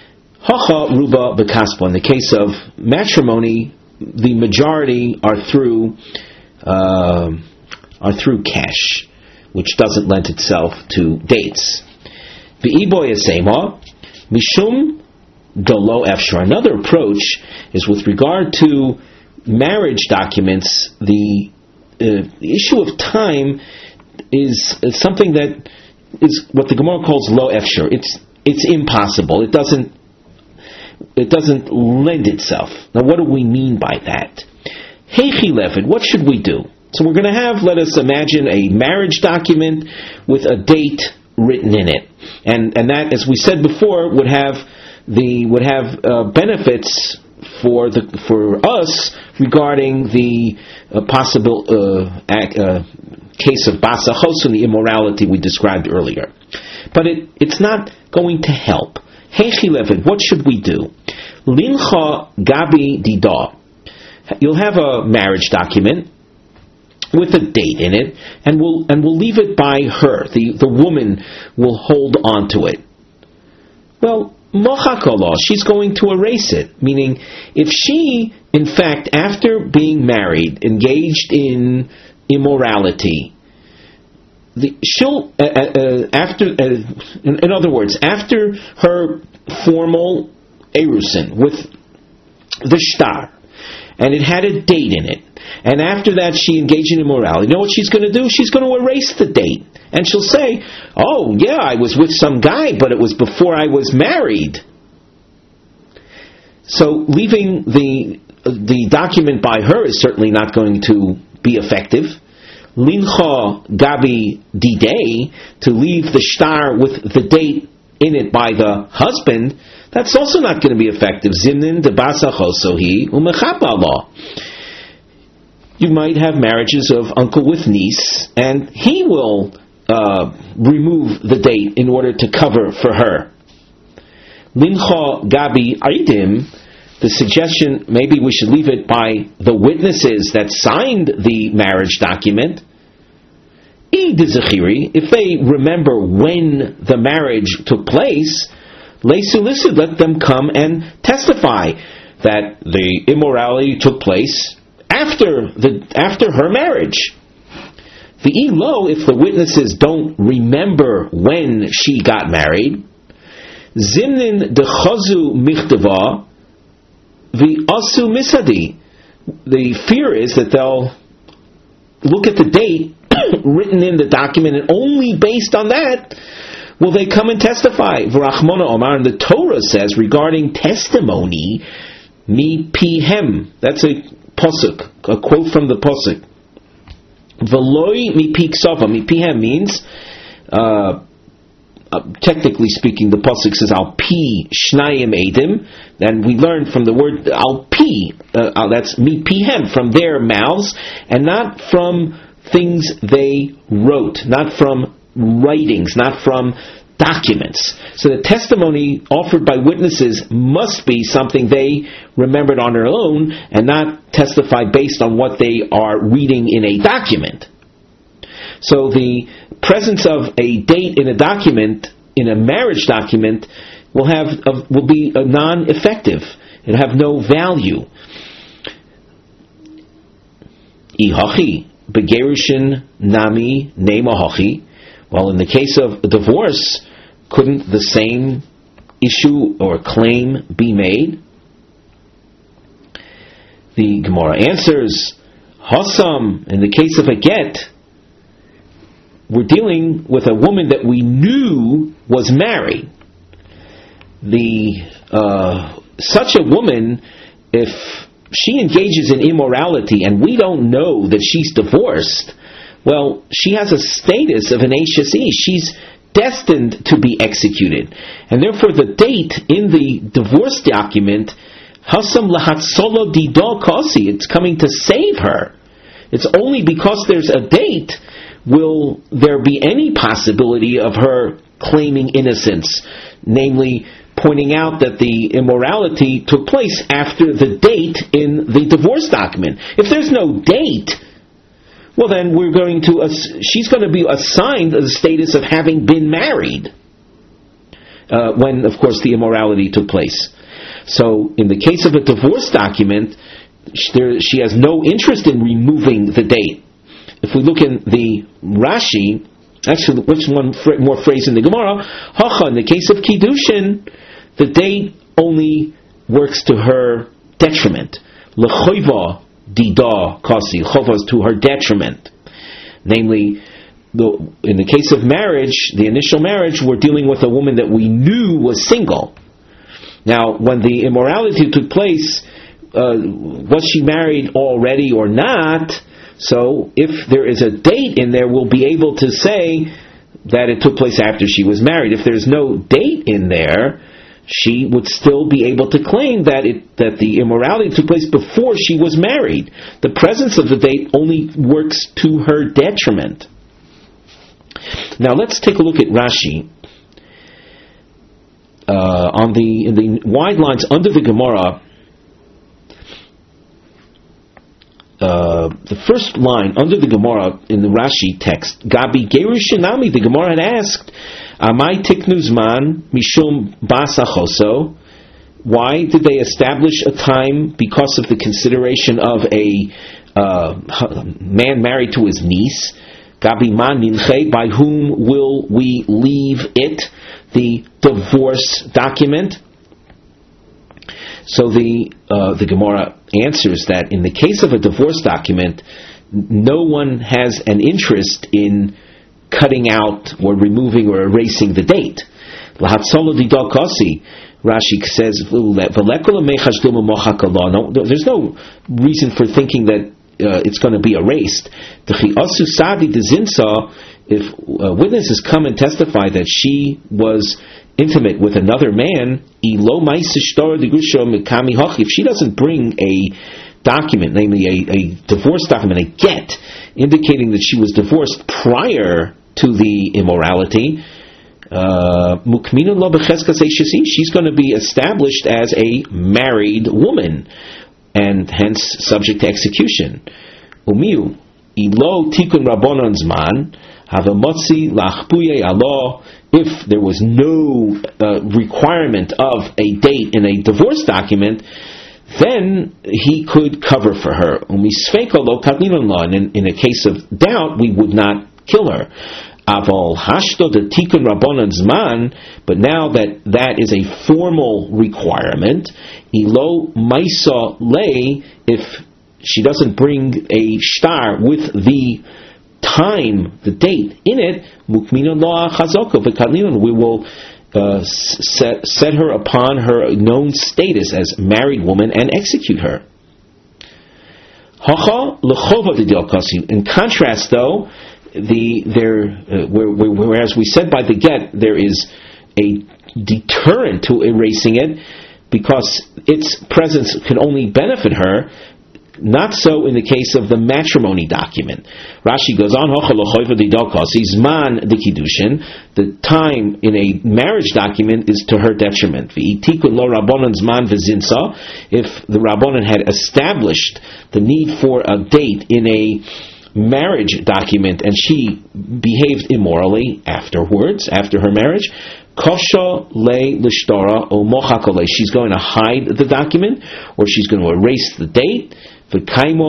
Hacha Ruba B'kaspa. In the case of matrimony, the majority are through uh, are through cash, which doesn't lend itself to dates. V'iboy Esema Mishum Dolo Efshar. Another approach is with regard to marriage documents. The, uh, the issue of time is, is something that is what the Gemara calls lo efshar. It's it's impossible. It doesn't it doesn't lend itself. Now, what do we mean by that? Heichi lefed. What should we do? So we're going to have, let us imagine, a marriage document with a date written in it, and and that, as we said before, would have the would have uh, benefits for the for us regarding the uh, possible uh, ac- uh, case of basa chosun, the immorality we described earlier. But it, it's not going to help. Heichi lefed, what should we do? Lincha gabi dida. You'll have a marriage document with a date in it, and we'll and we'll leave it by her. The the woman will hold on to it. Well, mochakolah, she's going to erase it. Meaning, if she, in fact, after being married, engaged in immorality, the she'll uh, uh, after, uh, in, in other words, after her formal erusin with the shtar, and it had a date in it, and after that she engaged in immorality, you know what she's going to do? She's going to erase the date, and she'll say, "Oh yeah, I was with some guy, but it was before I was married." So leaving the the document by her is certainly not going to be effective. Lincha gabi didei, to leave the shtar with the date in it by the husband, that's also not going to be effective. Zimnin de basachosohi umechapa law. You might have marriages of uncle with niece, and he will uh, remove the date in order to cover for her. Lincha gabi aidim, the suggestion, maybe we should leave it by the witnesses that signed the marriage document. If they remember when the marriage took place, let them come and testify that the immorality took place after the after her marriage. The elo, if the witnesses don't remember when she got married, zimnin dechazu michtava. The asu misadi, the fear is that they'll look at the date written in the document, and only based on that will they come and testify. V'rachmona omar, and the Torah says regarding testimony, mi pihem. That's a posuk, a quote from the posuk. V'loi mi pi ksava. Mi pihem means, uh, Uh, technically speaking, the pasuk says al pi shnayim edim, and we learned from the word al pi, uh, uh, that's mi pihem, from their mouths, and not from things they wrote, not from writings, not from documents. So the testimony offered by witnesses must be something they remembered on their own, and not testify based on what they are reading in a document. So the presence of a date in a document, in a marriage document, will have uh, will be uh, non-effective. It'll have no value. Ihachi begerushin nami nemahachi. Well, in the case of divorce, couldn't the same issue or claim be made? The Gemara answers, Hasam, in the case of a get, we're dealing with a woman that we knew was married. The uh, such a woman, if she engages in immorality and we don't know that she's divorced, well, she has a status of an Ashes Ish. She's destined to be executed. And therefore the date in the divorce document, Hasam lahatzolo dido kosi, it's coming to save her. It's only because there's a date will there be any possibility of her claiming innocence, namely pointing out that the immorality took place after the date in the divorce document. If there's no date, well then we're going to she's going to be assigned the status of having been married uh, when, of course, the immorality took place. So in the case of a divorce document, there, she has no interest in removing the date. If we look in the Rashi, actually, which one more phrase in the Gemara? Hacha, in the case of Kiddushin, the date only works to her detriment. Lechoiva dida kasi, chova is to her detriment. Namely, the, in the case of marriage, the initial marriage, we're dealing with a woman that we knew was single. Now, when the immorality took place, uh, was she married already or not? So, if there is a date in there, we'll be able to say that it took place after she was married. If there's no date in there, she would still be able to claim that it that the immorality took place before she was married. The presence of the date only works to her detriment. Now, let's take a look at Rashi. Uh, on the in the wide lines under the Gemara, Uh, the first line under the Gemara in the Rashi text, Gabi Gerushinami, the Gemara had asked, Amai Tiknuzman Mishum Basachoso, why did they establish a time because of the consideration of a uh, man married to his niece? Gabi ma nimche, by whom will we leave it, the divorce document? So the uh, the Gemara answers that in the case of a divorce document, no one has an interest in cutting out or removing or erasing the date. Rashi says, no, there's no reason for thinking that uh, it's going to be erased. If uh, witnesses come and testify that she was intimate with another man, if she doesn't bring a document, namely a, a divorce document, a get, indicating that she was divorced prior to the immorality, uh, she's going to be established as a married woman, and hence subject to execution. Umiu ilo tikun rabbanon zman havamotzi lachpuye Allah. If there was no uh, requirement of a date in a divorce document, then he could cover for her. Umisfeika lo kadlinon la. In in a case of doubt, we would not kill her. Aval hashto de tikun rabbanon zman. But now that that is a formal requirement, ilo maisa lei, if she doesn't bring a shtar with the time, the date in it, mukmina loa chazoko v'kadlinon, we will uh, set, set her upon her known status as married woman and execute her. Hacha lechova d'diakasi. In contrast, though, the there uh, whereas we said by the get there is a deterrent to erasing it because its presence can only benefit her. Not so in the case of the matrimony document. Rashi goes on, the time in a marriage document is to her detriment. If the Rabbanan had established the need for a date in a marriage document and she behaved immorally afterwards, after her marriage, Kosha le lishtara o mochakole, she's going to hide the document or she's going to erase the date. And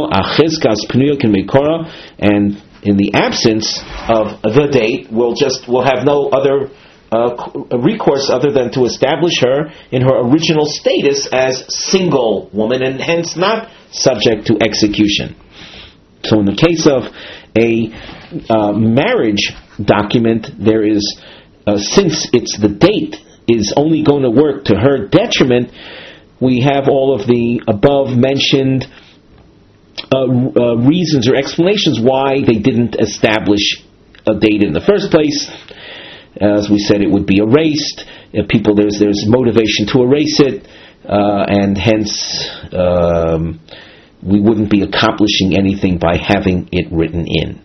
in the absence of the date, we'll just we'll have no other uh, recourse other than to establish her in her original status as single woman and hence not subject to execution. So in the case of a uh, marriage document, there is uh, since it's the date is only going to work to her detriment, we have all of the above mentioned Uh, uh, reasons or explanations why they didn't establish a date in the first place. As we said, it would be erased. Uh, people, there's there's motivation to erase it, uh, and hence um, we wouldn't be accomplishing anything by having it written in.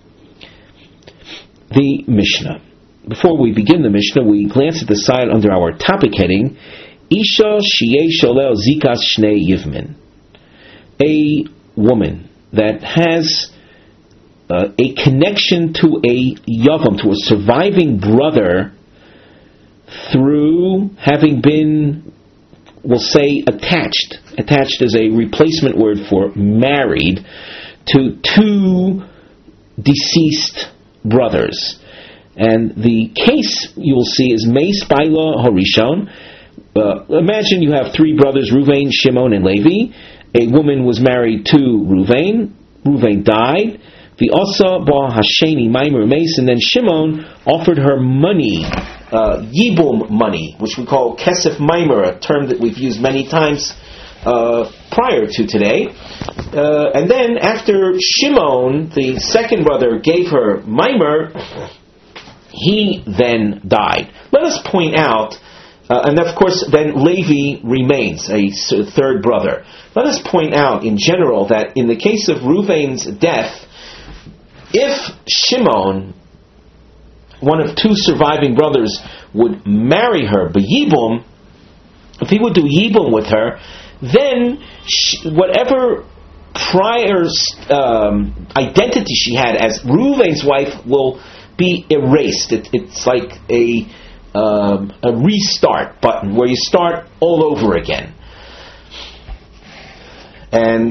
The Mishnah. Before we begin the Mishnah, we glance at the side under our topic heading, Isha Shiyei Sholel Zikas Shnei Yivmin. A woman that has uh, a connection to a yavam, to a surviving brother, through having been, we'll say, attached. Attached is a replacement word for married, to two deceased brothers. And the case you will see is Meis Baila Horishon. Uh, imagine you have three brothers, Ruvain, Shimon, and Levi. A woman was married to Ruvain. Ruvain died. The Asa ba Hasheni Maimer Mace, and then Shimon offered her money, uh, Yibum money, which we call Kesef Maimer, a term that we've used many times uh, prior to today. Uh, and then after Shimon, the second brother, gave her Maimer, he then died. Let us point out, uh, and of course then Levi remains, a third brother. Let us point out in general that in the case of Ruvain's death, if Shimon, one of two surviving brothers, would marry her, b'yibum, if he would do yibum with her, then she, whatever prior um, identity she had as Ruvain's wife will be erased. It, it's like a um, a restart button where you start all over again. And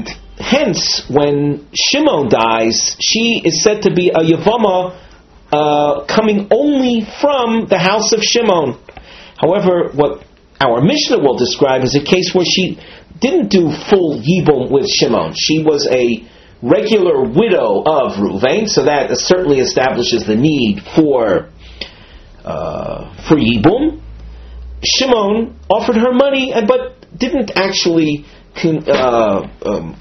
hence, when Shimon dies, she is said to be a Yavama uh, coming only from the house of Shimon. However, what our Mishnah will describe is a case where she didn't do full Yibum with Shimon. She was a regular widow of Ruvain, so that certainly establishes the need for uh, for Yibum. Shimon offered her money, but didn't actually con- uh, um,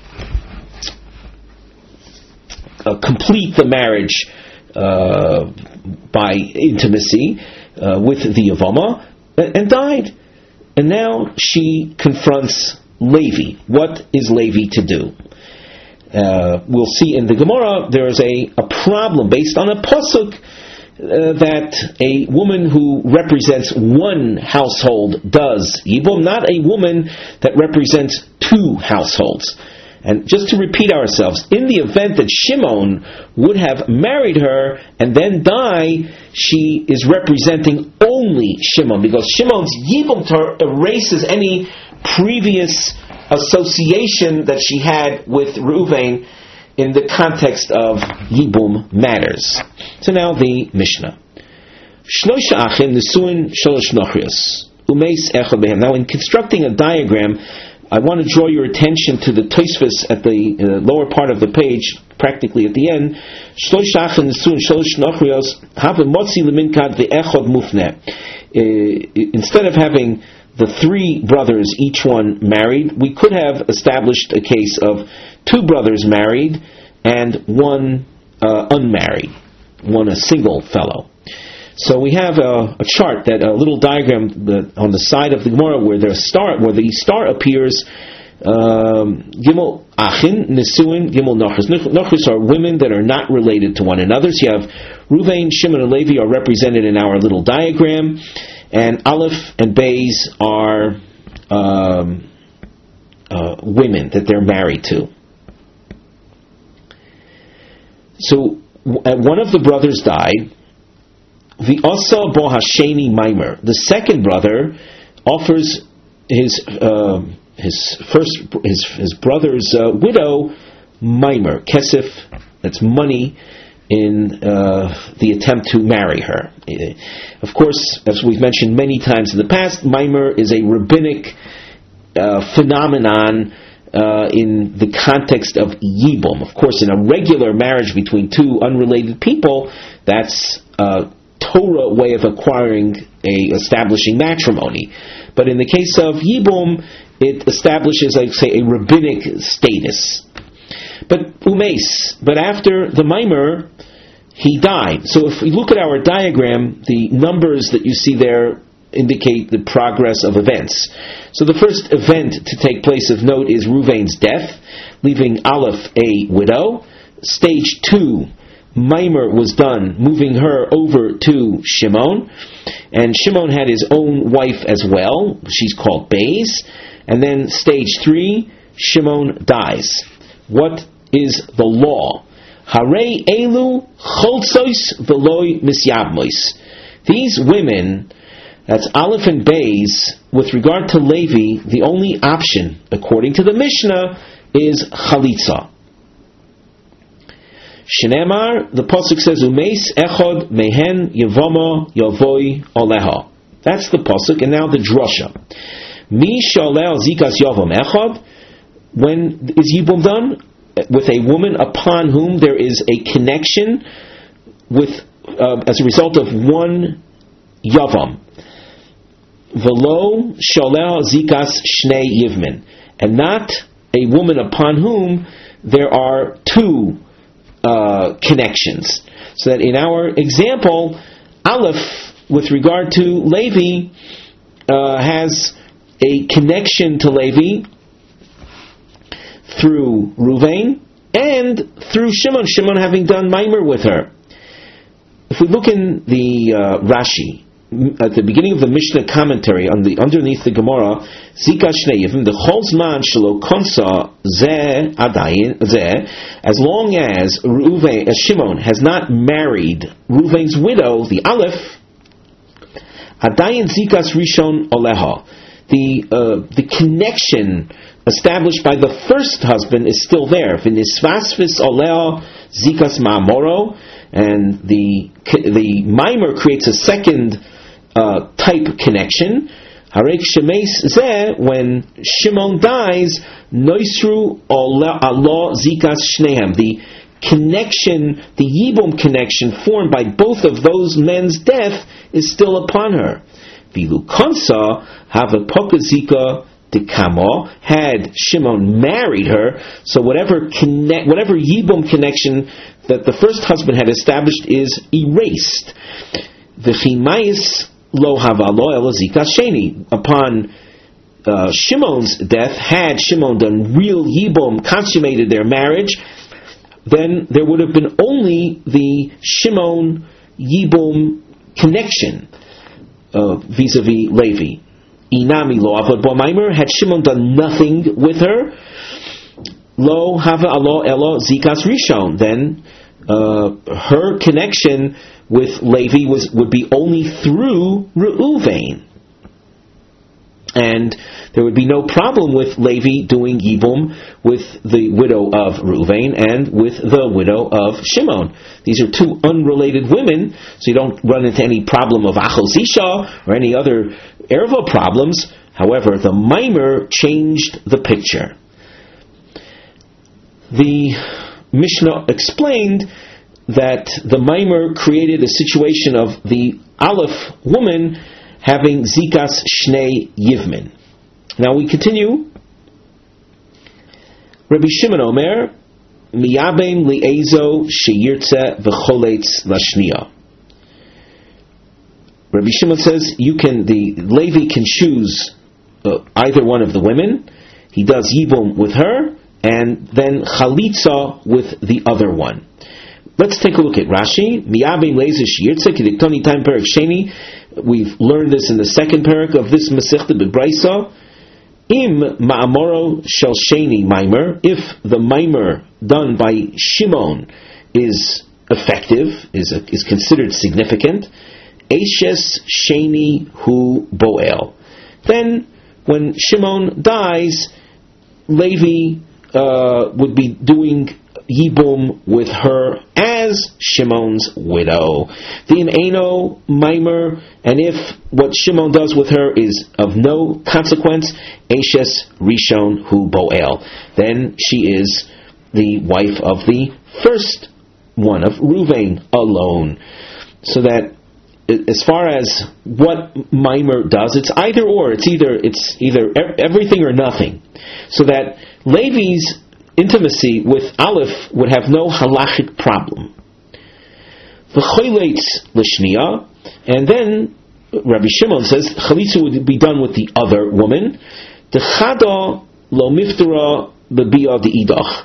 uh, complete the marriage uh, by intimacy uh, with the Yavama, and, and died. And now she confronts Levi. What is Levi to do? Uh, we'll see in the Gemara there is a, a problem based on a pasuk uh, that a woman who represents one household does Yibum, not a woman that represents two households. And just to repeat ourselves, in the event that Shimon would have married her and then die, she is representing only Shimon, because Shimon's Yibum to her erases any previous association that she had with Reuven in the context of Yibum matters. So now the Mishnah. Shloisha achim nesuin shalosh nochrios umeis echad behem. Now, in constructing a diagram, I want to draw your attention to the Tosfos at the uh, lower part of the page, practically at the end. Shloisha achim nesuin shalosh nochrios have motzi leminkad ve'echad mufneh. Instead of having the three brothers, each one married, we could have established a case of two brothers married and one uh, unmarried, one a single fellow. So we have a, a chart, that a little diagram that on the side of the Gemara where the star, where the star appears. Um, Gimel Achin, Nesuin, Gimel Nochris. Nochris are women that are not related to one another. So you have Ruvain, Shimon, and Levi are represented in our little diagram. And Aleph and Beis are um, uh, women that they're married to. So w- one of the brothers died. V'asa bo hasheni maimer. The second brother offers his uh, his first his his brother's uh, widow maimer kesef. That's money, in uh, the attempt to marry her. Of course, as we've mentioned many times in the past, Maimer is a rabbinic uh, phenomenon uh, in the context of Yibum. Of course, in a regular marriage between two unrelated people, that's a Torah way of acquiring a establishing matrimony. But in the case of Yibum, it establishes, I'd say, a rabbinic status. But umeis, but after the Maimer, he died. So if we look at our diagram, the numbers that you see there indicate the progress of events. So the first event to take place of note is Ruvain's death, leaving Aleph a widow. Stage two, Maimer was done, moving her over to Shimon. And Shimon had his own wife as well. She's called Beis. And then stage three, Shimon dies. What is the law? Harei elu choltzois veloy misyabmois. These women, that's Aleph and Beis, with regard to Levi, the only option, according to the Mishnah, is chalitza. Shneimar, the pasuk says, umeis echod mehen yavama yavoi oleha. That's the pasuk, and now the drasha. Mi shalel zikas yavam echod. When is Yibum done? With a woman upon whom there is a connection with, uh, as a result of one Yavam. Velo shalel zikas shnei yivmin. And not a woman upon whom there are two uh, connections. So that in our example, Aleph, with regard to Levi, uh, has a connection to Levi through Ruvain and through Shimon, Shimon having done Maimer with her. If we look in the uh, Rashi, at the beginning of the Mishnah commentary, on the underneath the Gemara, Zika Shnei Yivim, the Cholzman Shelo Konsa Zeh Adayin Zeh, as long as Ruvain, as Shimon has not married Ruvain's widow, the Aleph, Adayin Zikas Rishon Oleha, the uh, the connection established by the first husband is still there. V'nisvasvis oleo zikas ma'amoro, and the the mimer creates a second uh, type connection. Harek shemes zeh, when Shimon dies, noisru alo zikas shnehem, the connection, the yibum connection formed by both of those men's death is still upon her. Vilu konsa have a pokazika dekamo, had Shimon married her, so whatever connect, whatever yibum connection that the first husband had established is erased. V'chimais lo havalo elo zika sheni. Upon uh, Shimon's death, had Shimon done real yibum, consummated their marriage, then there would have been only the Shimon yibum connection uh, vis-a-vis Levi. Inami lo avad bo maimer, had Shimon done nothing with her, lo hava alo elo zikas rishon, then uh, her connection with Levi was would be only through Reuven, and there would be no problem with Levi doing yibum with the widow of Reuven and with the widow of Shimon. These are two unrelated women, so you don't run into any problem of achos isha or any other erva problems. However, the mimer changed the picture. The Mishnah explained that the mimer created a situation of the Aleph woman having zikas shnei yivmin. Now we continue. Rabbi Shimon Omer, miyabein li'ezo sheyirtze v'choletz lashniya. Rabbi Shimon says you can, the Levi can choose uh, either one of the women. He does yibum with her, and then chalitza with the other one. Let's take a look at Rashi. Miyabein li'ezo sheyirtze k'diktoni time perik sheni. We've learned this in the second parak of this Masechta B'Braisa. Im ma'amoro shel sheni maimer, if the maimer done by Shimon is effective, is a, is considered significant, Eishes sheni hu boel. Then, when Shimon dies, Levi uh, would be doing yibum with her as Shimon's widow. V'im eino maimer, and if what Shimon does with her is of no consequence, Eishes rishon hu boel, then she is the wife of the first one, of Reuven alone. So that as far as what maimer does, it's either or. It's either it's either everything or nothing. So that Levi's intimacy with Aleph would have no halachic problem. V'choletz l'shniya, and then Rabbi Shimon says chalitza would be done with the other woman. D'chada lo miftara b'biya de'idach.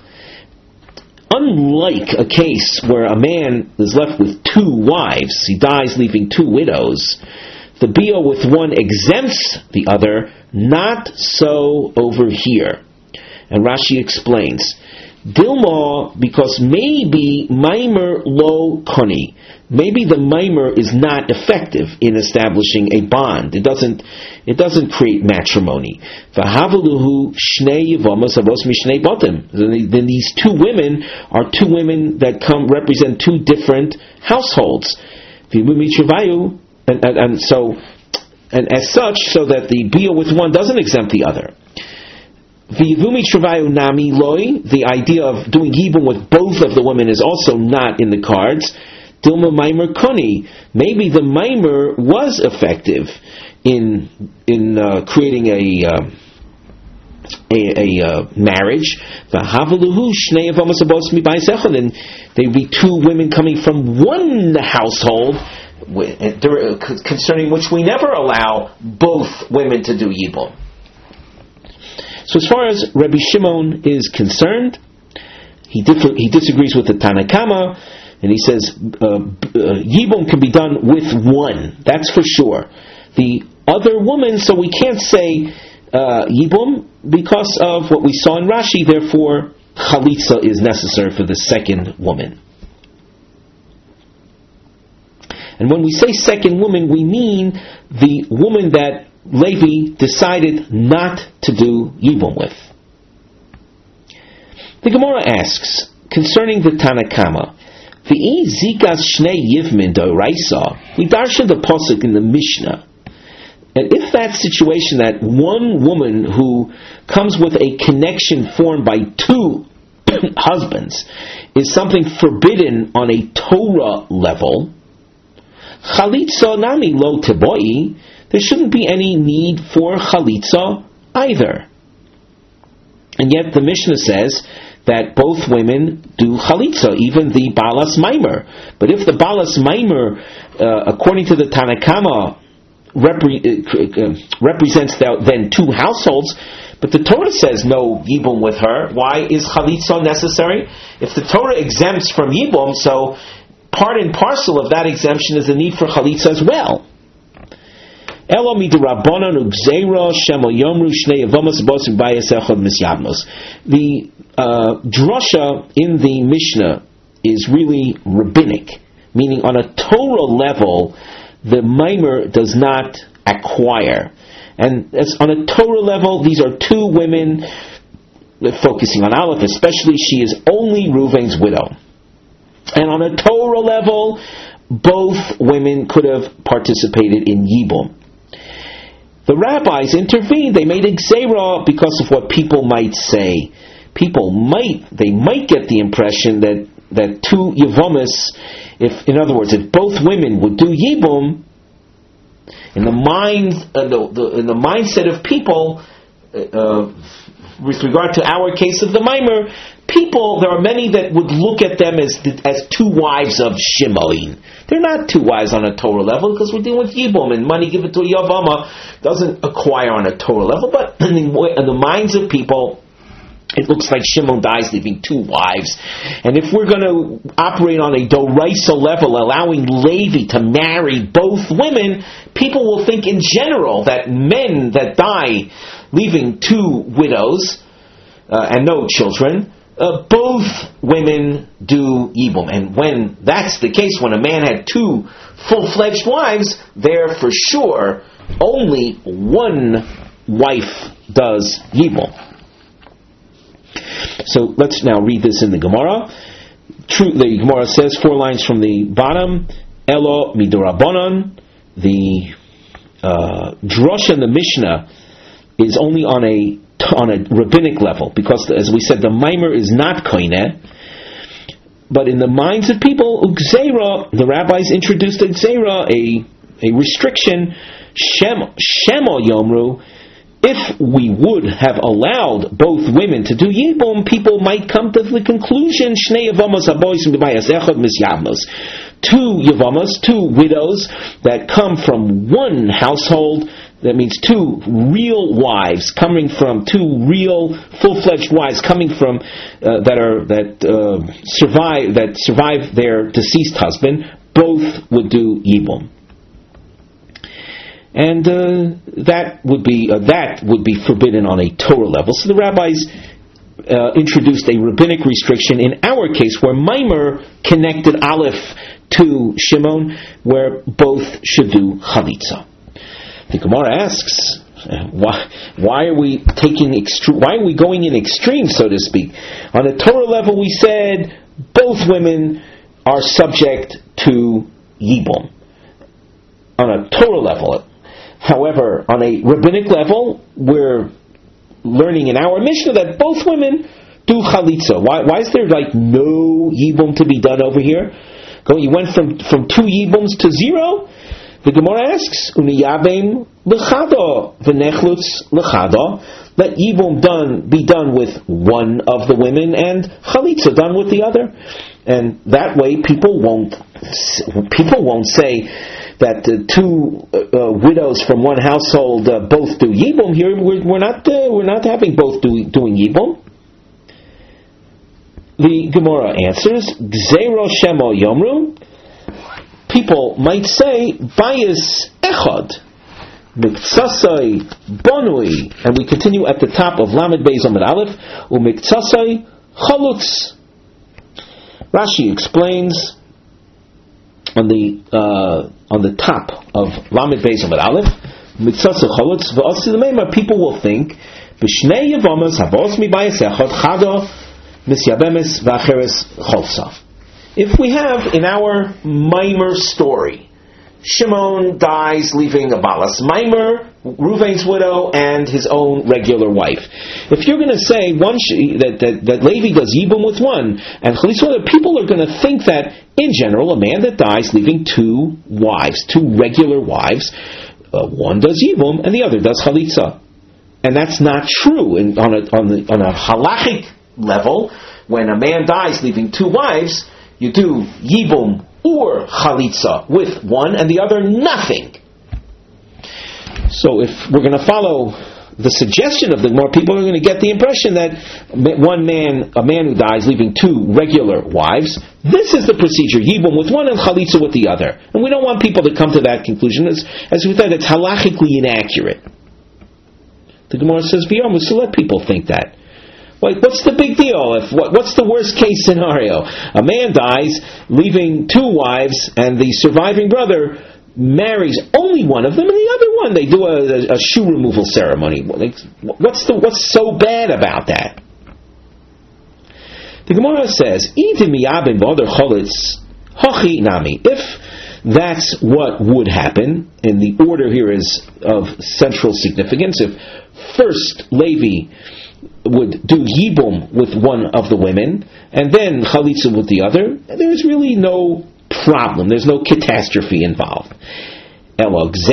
Unlike a case where a man is left with two wives, he dies leaving two widows, the biya with one exempts the other. Not so over here. And Rashi explains, Dilma, because maybe maimer lo koni, maybe the maimer is not effective in establishing a bond. It doesn't, it doesn't create matrimony. V'havaluhu shnei yivamas avos mishnei botim. Then these two women are two women that come represent two different households. V'mumitravayu, and, and, and so, and as such, so that the biya with one doesn't exempt the other. V'yivumi travayu nami loy, the idea of doing yibum with both of the women is also not in the cards. Dilma maimer koni, maybe the maimer was effective in in uh, creating a uh, a, a uh, marriage. V'havaluhu shnei avamos abos mibayis echad, and they'd be two women coming from one household, concerning which we never allow both women to do yibum. So as far as Rabbi Shimon is concerned, he differ, he disagrees with the Tanakama, and he says uh, uh, yibum can be done with one. That's for sure. The other woman, so we can't say uh, yibum because of what we saw in Rashi. Therefore, chalitza is necessary for the second woman. And when we say second woman, we mean the woman that Levi decided not to do yibum with. The Gemara asks, concerning the Tanakama, V'i zikas shnei yivmin doraisa, we darshan the pasuk in the Mishnah. And if that situation, that one woman who comes with a connection formed by two husbands, is something forbidden on a Torah level, chalitza nami lo teboi, there shouldn't be any need for chalitza either. And yet the Mishnah says that both women do chalitza, even the balas maimer. But if the balas maimer, uh, according to the Tanakama, repre- uh, represents the, then two households, but the Torah says no yibum with her, why is chalitza necessary? If the Torah exempts from yibum, so part and parcel of that exemption is the need for chalitza as well. The uh, drasha in the Mishnah is really rabbinic, meaning on a Torah level, the maimer does not acquire. And as on a Torah level, these are two women, focusing on Aleph especially, she is only Reuven's widow. And on a Torah level, both women could have participated in Yibum. The rabbis intervened. They made a gzeira because of what people might say. People might, they might get the impression that, that two Yevomis, if, in other words, if both women would do Yibum, in the mind, uh, the, the, in the mindset of people, uh, with regard to our case of the Maimer, people, there are many that would look at them as as two wives of Shimon. They're not two wives on a Torah level because we're dealing with Yibum, and money given to a Yavama doesn't acquire on a Torah level. But in the, in the minds of people, it looks like Shimon dies leaving two wives. And if we're going to operate on a Doraisa level, allowing Levi to marry both women, people will think in general that men that die leaving two widows uh, and no children, uh, both women do Yibum. And when that's the case, when a man had two full-fledged wives, there for sure only one wife does Yibum. So let's now read this in the Gemara. True, the Gemara says, four lines from the bottom, Elo midurabanan. The uh, drasha in the Mishnah is only on a on a rabbinic level, because, as we said, the Maimer is not koineh. But in the minds of people, Gzeira, the rabbis introduced a Gzeira, a a restriction. Shem Shemo Yomru. If we would have allowed both women to do Yibum, people might come to the conclusion, Shnei Yavamas Habois Mibayas Echad Misyavnos. Two Yavamas, two widows that come from one household, that means two real wives coming from two real full-fledged wives coming from uh, that are that uh, survive that survive their deceased husband, both would do Yibum. And uh, that would be uh, that would be forbidden on a Torah level. So the rabbis uh, introduced a rabbinic restriction in our case, where Maimer connected Aleph to Shimon, where both should do Chalitza. The Gemara asks, uh, why why are we taking extre- why are we going in extremes, so to speak? On a Torah level, we said both women are subject to Yibum. On a Torah level. However, on a rabbinic level, we're learning in our Mishnah that both women do chalitza. Why, why is there like no yibum to be done over here? You went from, from two yibums to zero? The Gemara asks, Uniyabim l'chado v'nechlutz l'chado. Let yibum done be done with one of the women and chalitza done with the other. And that way people won't people won't say that uh, two uh, widows from one household uh, both do yibum. Here we're, we're not uh, we're not having both do, doing yibum. The Gemara answers, Gzeiro Shemo Yomru. People might say Bayis Echad Miktsasai Bonui, and we continue at the top of Lamed Beis Amud Aleph, Umiktsasai Chalutz. Rashi explains on the uh, on the top of Lamed Beis Amud Aleph, Miktsasai Chalutz. V'osi l'meimar, people will think B'shnei Yevamas Havos Mi Bayis Echad Chado misyabemis v'acheres cholsa. If we have in our Maimer story, Shimon dies leaving a balas Maimer, Reuven's widow, and his own regular wife. If you're going to say one sh- that, that that Levi does yibum with one and chalitza with other, people are going to think that in general a man that dies leaving two wives, two regular wives, uh, one does yibum and the other does chalitza, and that's not true. In, on a on the on a halachic level, when a man dies leaving two wives, you do yibum or chalitza with one and the other nothing. So if we're going to follow the suggestion of the Gemara, people are going to get the impression that one man, a man who dies leaving two regular wives, this is the procedure, yibum with one and chalitza with the other. And we don't want people to come to that conclusion. As, as we said, it's halachically inaccurate. The Gemara says, B'yamus, so let people think that. Like, what's the big deal? If what, What's the worst case scenario? A man dies leaving two wives and the surviving brother marries only one of them, and the other one they do a, a, a shoe removal ceremony. What's the what's so bad about that? The Gemara says, if that's what would happen, and the order here is of central significance, if first Levi would do yibum with one of the women, and then chalitza with the other, there's really no problem. There's no catastrophe involved. Here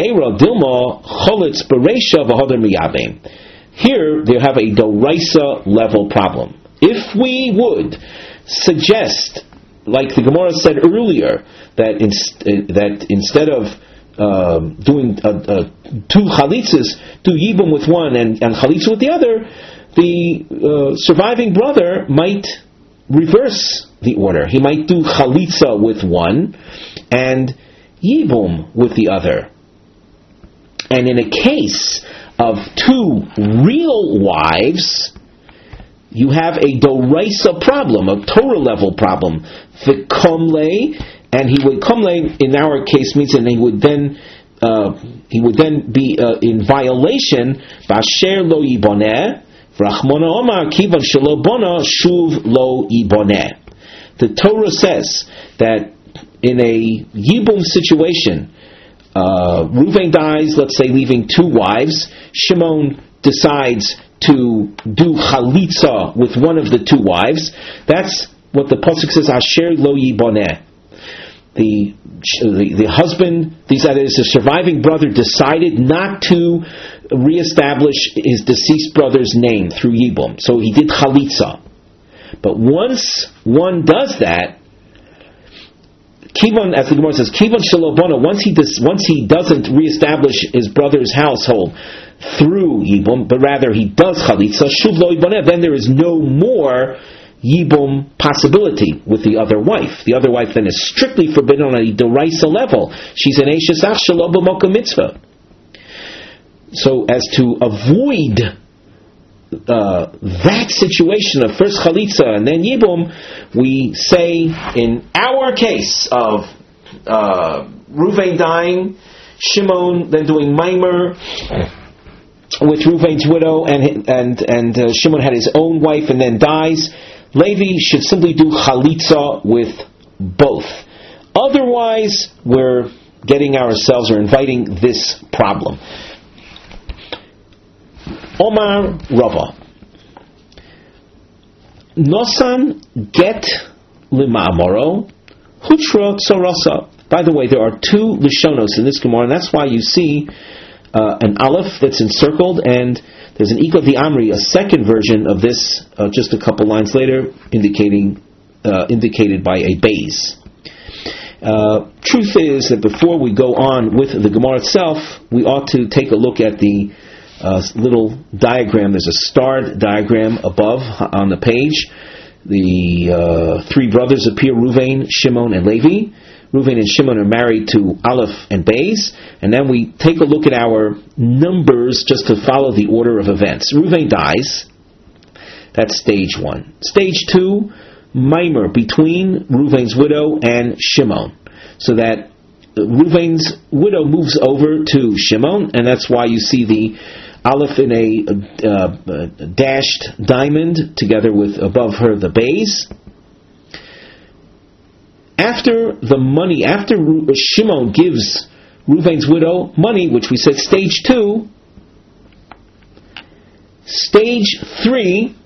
they have a doraisa level problem. If we would suggest, like the Gemara said earlier, that inst- that instead of uh, doing uh, uh, two chalitzas, do yibum with one and, and chalitza with the other, the uh, surviving brother might reverse the order. He might do chalitza with one and yibum with the other. And in a case of two real wives, you have a doraisa problem, a Torah level problem. The komle, and he would komle in our case means, and he would then uh, he would then be uh, in violation. Basher lo yiboneh. The Torah says that in a yibum situation, uh, Reuven dies, let's say, leaving two wives. Shimon decides to do chalitza with one of the two wives. That's what the pasuk says. Asher lo yiboneh. The, the the husband, that is, the surviving brother, decided not to reestablish his deceased brother's name through yibum, so he did chalitza. But once one does that, Kivon, as the Gemara says, Kivon shalobona, once he does, once he doesn't reestablish his brother's household through yibum, but rather he does chalitza, shuv lo yiboneh, then there is no more yibum possibility with the other wife. The other wife then is strictly forbidden on a doraisa level. She's an eishes ach shelo b'makom mitzvah. So as to avoid uh, that situation of first chalitza and then yibum, we say in our case of uh, Reuven dying, Shimon then doing Maimer with Reuven's widow, and and and uh, Shimon had his own wife and then dies. Levi should simply do chalitza with both. Otherwise, we're getting ourselves or inviting this problem. Omar Rava. Nosan get lima'amoro, hutra tzorasa. By the way, there are two lishonos in this Gemara, and that's why you see uh, an aleph that's encircled, and there's an Iko di Amri, a second version of this, uh, just a couple lines later, indicating uh, indicated by a beis. Uh, truth is that before we go on with the Gemara itself, we ought to take a look at the uh, little diagram. There's a starred diagram above on the page. The uh, three brothers appear: Reuven, Shimon, and Levi. Reuven and Shimon are married to Aleph and Beis, and then we take a look at our numbers just to follow the order of events. Reuven dies. That's stage one. Stage two, Maimer between Reuven's widow and Shimon, so that Reuven's widow moves over to Shimon, and that's why you see the Aleph in a, uh, a dashed diamond, together with above her the bays. After the money, after Shimon gives Reuven's widow money, which we said stage two, stage three,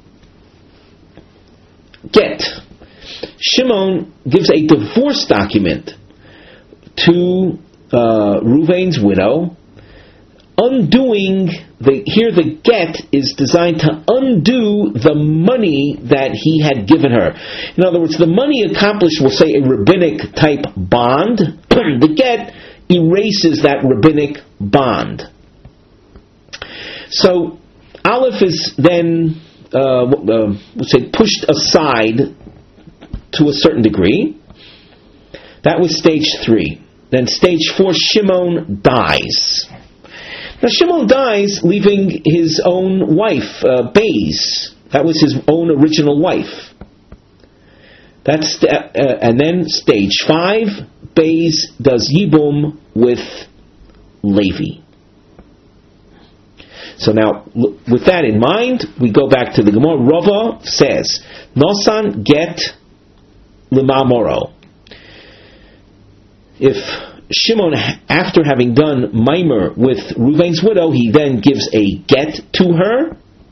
get. Shimon gives a divorce document to uh, Reuven's widow, undoing the, here the get is designed to undo the money that he had given her. In other words, the money accomplished, we'll say, a rabbinic type bond. The get erases that rabbinic bond. So Aleph is then uh, uh, we'll say pushed aside to a certain degree. That was stage three. Then stage four, Shimon dies. Now Shimon dies, leaving his own wife, uh, Bays. That was his own original wife. That's the, uh, and then stage five, Bays does Yibum with Levi. So now, with that in mind, we go back to the Gemara. Rava says, Nosan get Limamoro. If Shimon, after having done Maimer with Reuven's widow, he then gives a get to her.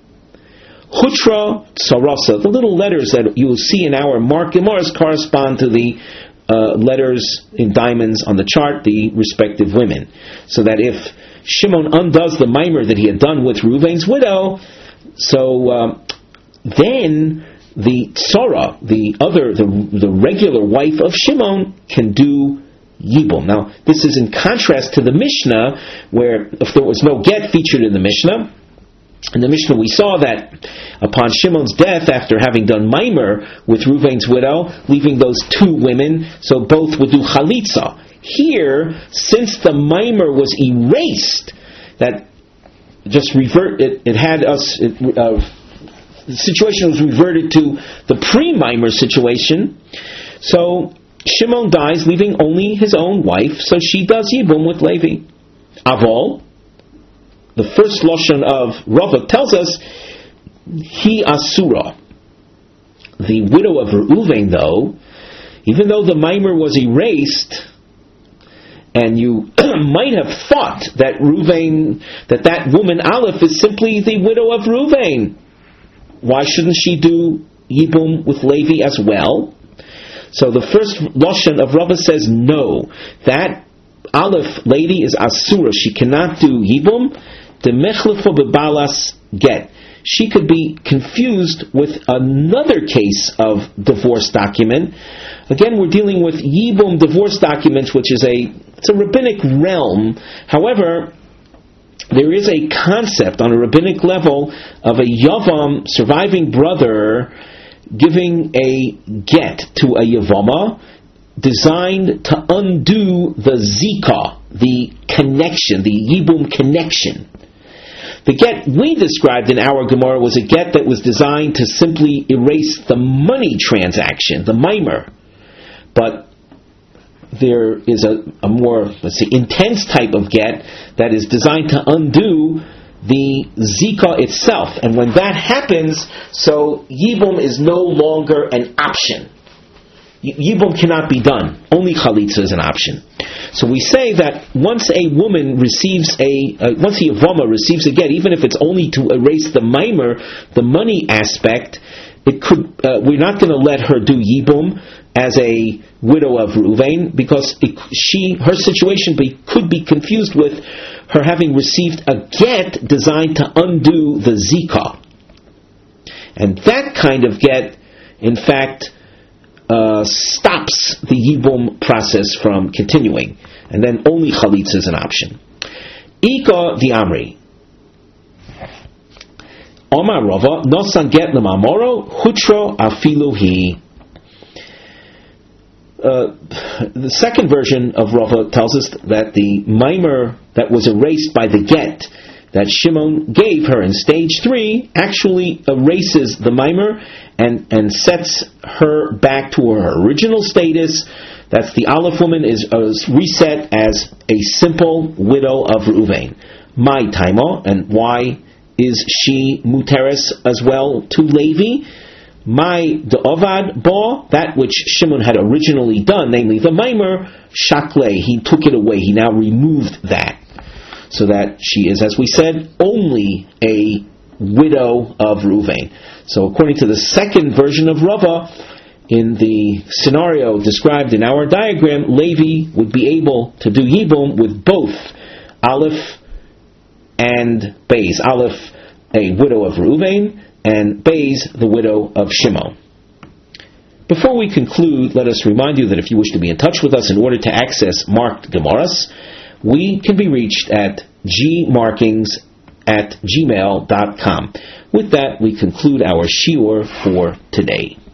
Hutra Tsarasa, the little letters that you will see in our Mark Gemaras correspond to the uh, letters in diamonds on the chart, the respective women. So that if Shimon undoes the Maimer that he had done with Reuven's widow, so um, then the Tzara, the other, the, the regular wife of Shimon, can do Yibum. Now, this is in contrast to the Mishnah, where if there was no get featured in the Mishnah, in the Mishnah we saw that upon Shimon's death, after having done Maimer with Reuven's widow, leaving those two women, so both would do Chalitza. Here, since the Maimer was erased, that just revert, it, it had us, it, uh, the situation was reverted to the pre-Maimer situation, so Shimon dies, leaving only his own wife, so she does Yibum with Levi. Avol, the first Lashon of Rava tells us, he Asura. The widow of Reuven, though, even though the Maimer was erased, and you might have thought that Reuven, that that woman Aleph is simply the widow of Reuven. Why shouldn't she do Yibum with Levi as well? So the first Lashon of Rava says no. That Aleph lady is Asura. She cannot do Yibum. The Mechlefo bebalas get. She could be confused with another case of divorce document. Again, we're dealing with Yibum divorce documents, which is a it's a rabbinic realm. However, there is a concept on a rabbinic level of a Yavam surviving brother giving a get to a Yavama designed to undo the Zika, the connection, the Yibum connection. The get we described in our Gemara was a get that was designed to simply erase the money transaction, the Maimer. But there is a, a more, let's say, intense type of get that is designed to undo the Zika itself. And when that happens, so Yibum is no longer an option. Yibum cannot be done. Only Chalitza is an option. So we say that once a woman receives a, uh, once a Yavama receives a get, even if it's only to erase the Maimer, the money aspect, it could, uh, we're not going to let her do Yibum as a widow of Reuven, because it, she, her situation be, could be confused with her having received a get designed to undo the Zika. And that kind of get, in fact, uh, stops the Yibum process from continuing. And then only Chalitza is an option. Ika di Amri. Omar Rava, nosan get lemamoro, hutro afilu hi. Uh, the second version of Rava tells us that the Maimer that was erased by the get that Shimon gave her in stage three actually erases the Maimer and, and sets her back to her original status. That's the Aleph woman is, is reset as a simple widow of Reuven. my taima, and why is she muteres as well to Levi? My de'ovad ba, that which Shimon had originally done, namely the maimer, shakle, he took it away, he now removed that. So that she is, as we said, only a widow of Reuven. So according to the second version of Rava, in the scenario described in our diagram, Levi would be able to do Yibum with both Aleph and Beis. Aleph, a widow of Reuven, and Beis, the widow of Shimon. Before we conclude, let us remind you that if you wish to be in touch with us in order to access marked Gemaras, we can be reached at gmarkings at gmail dot com. With that, we conclude our shiur for today.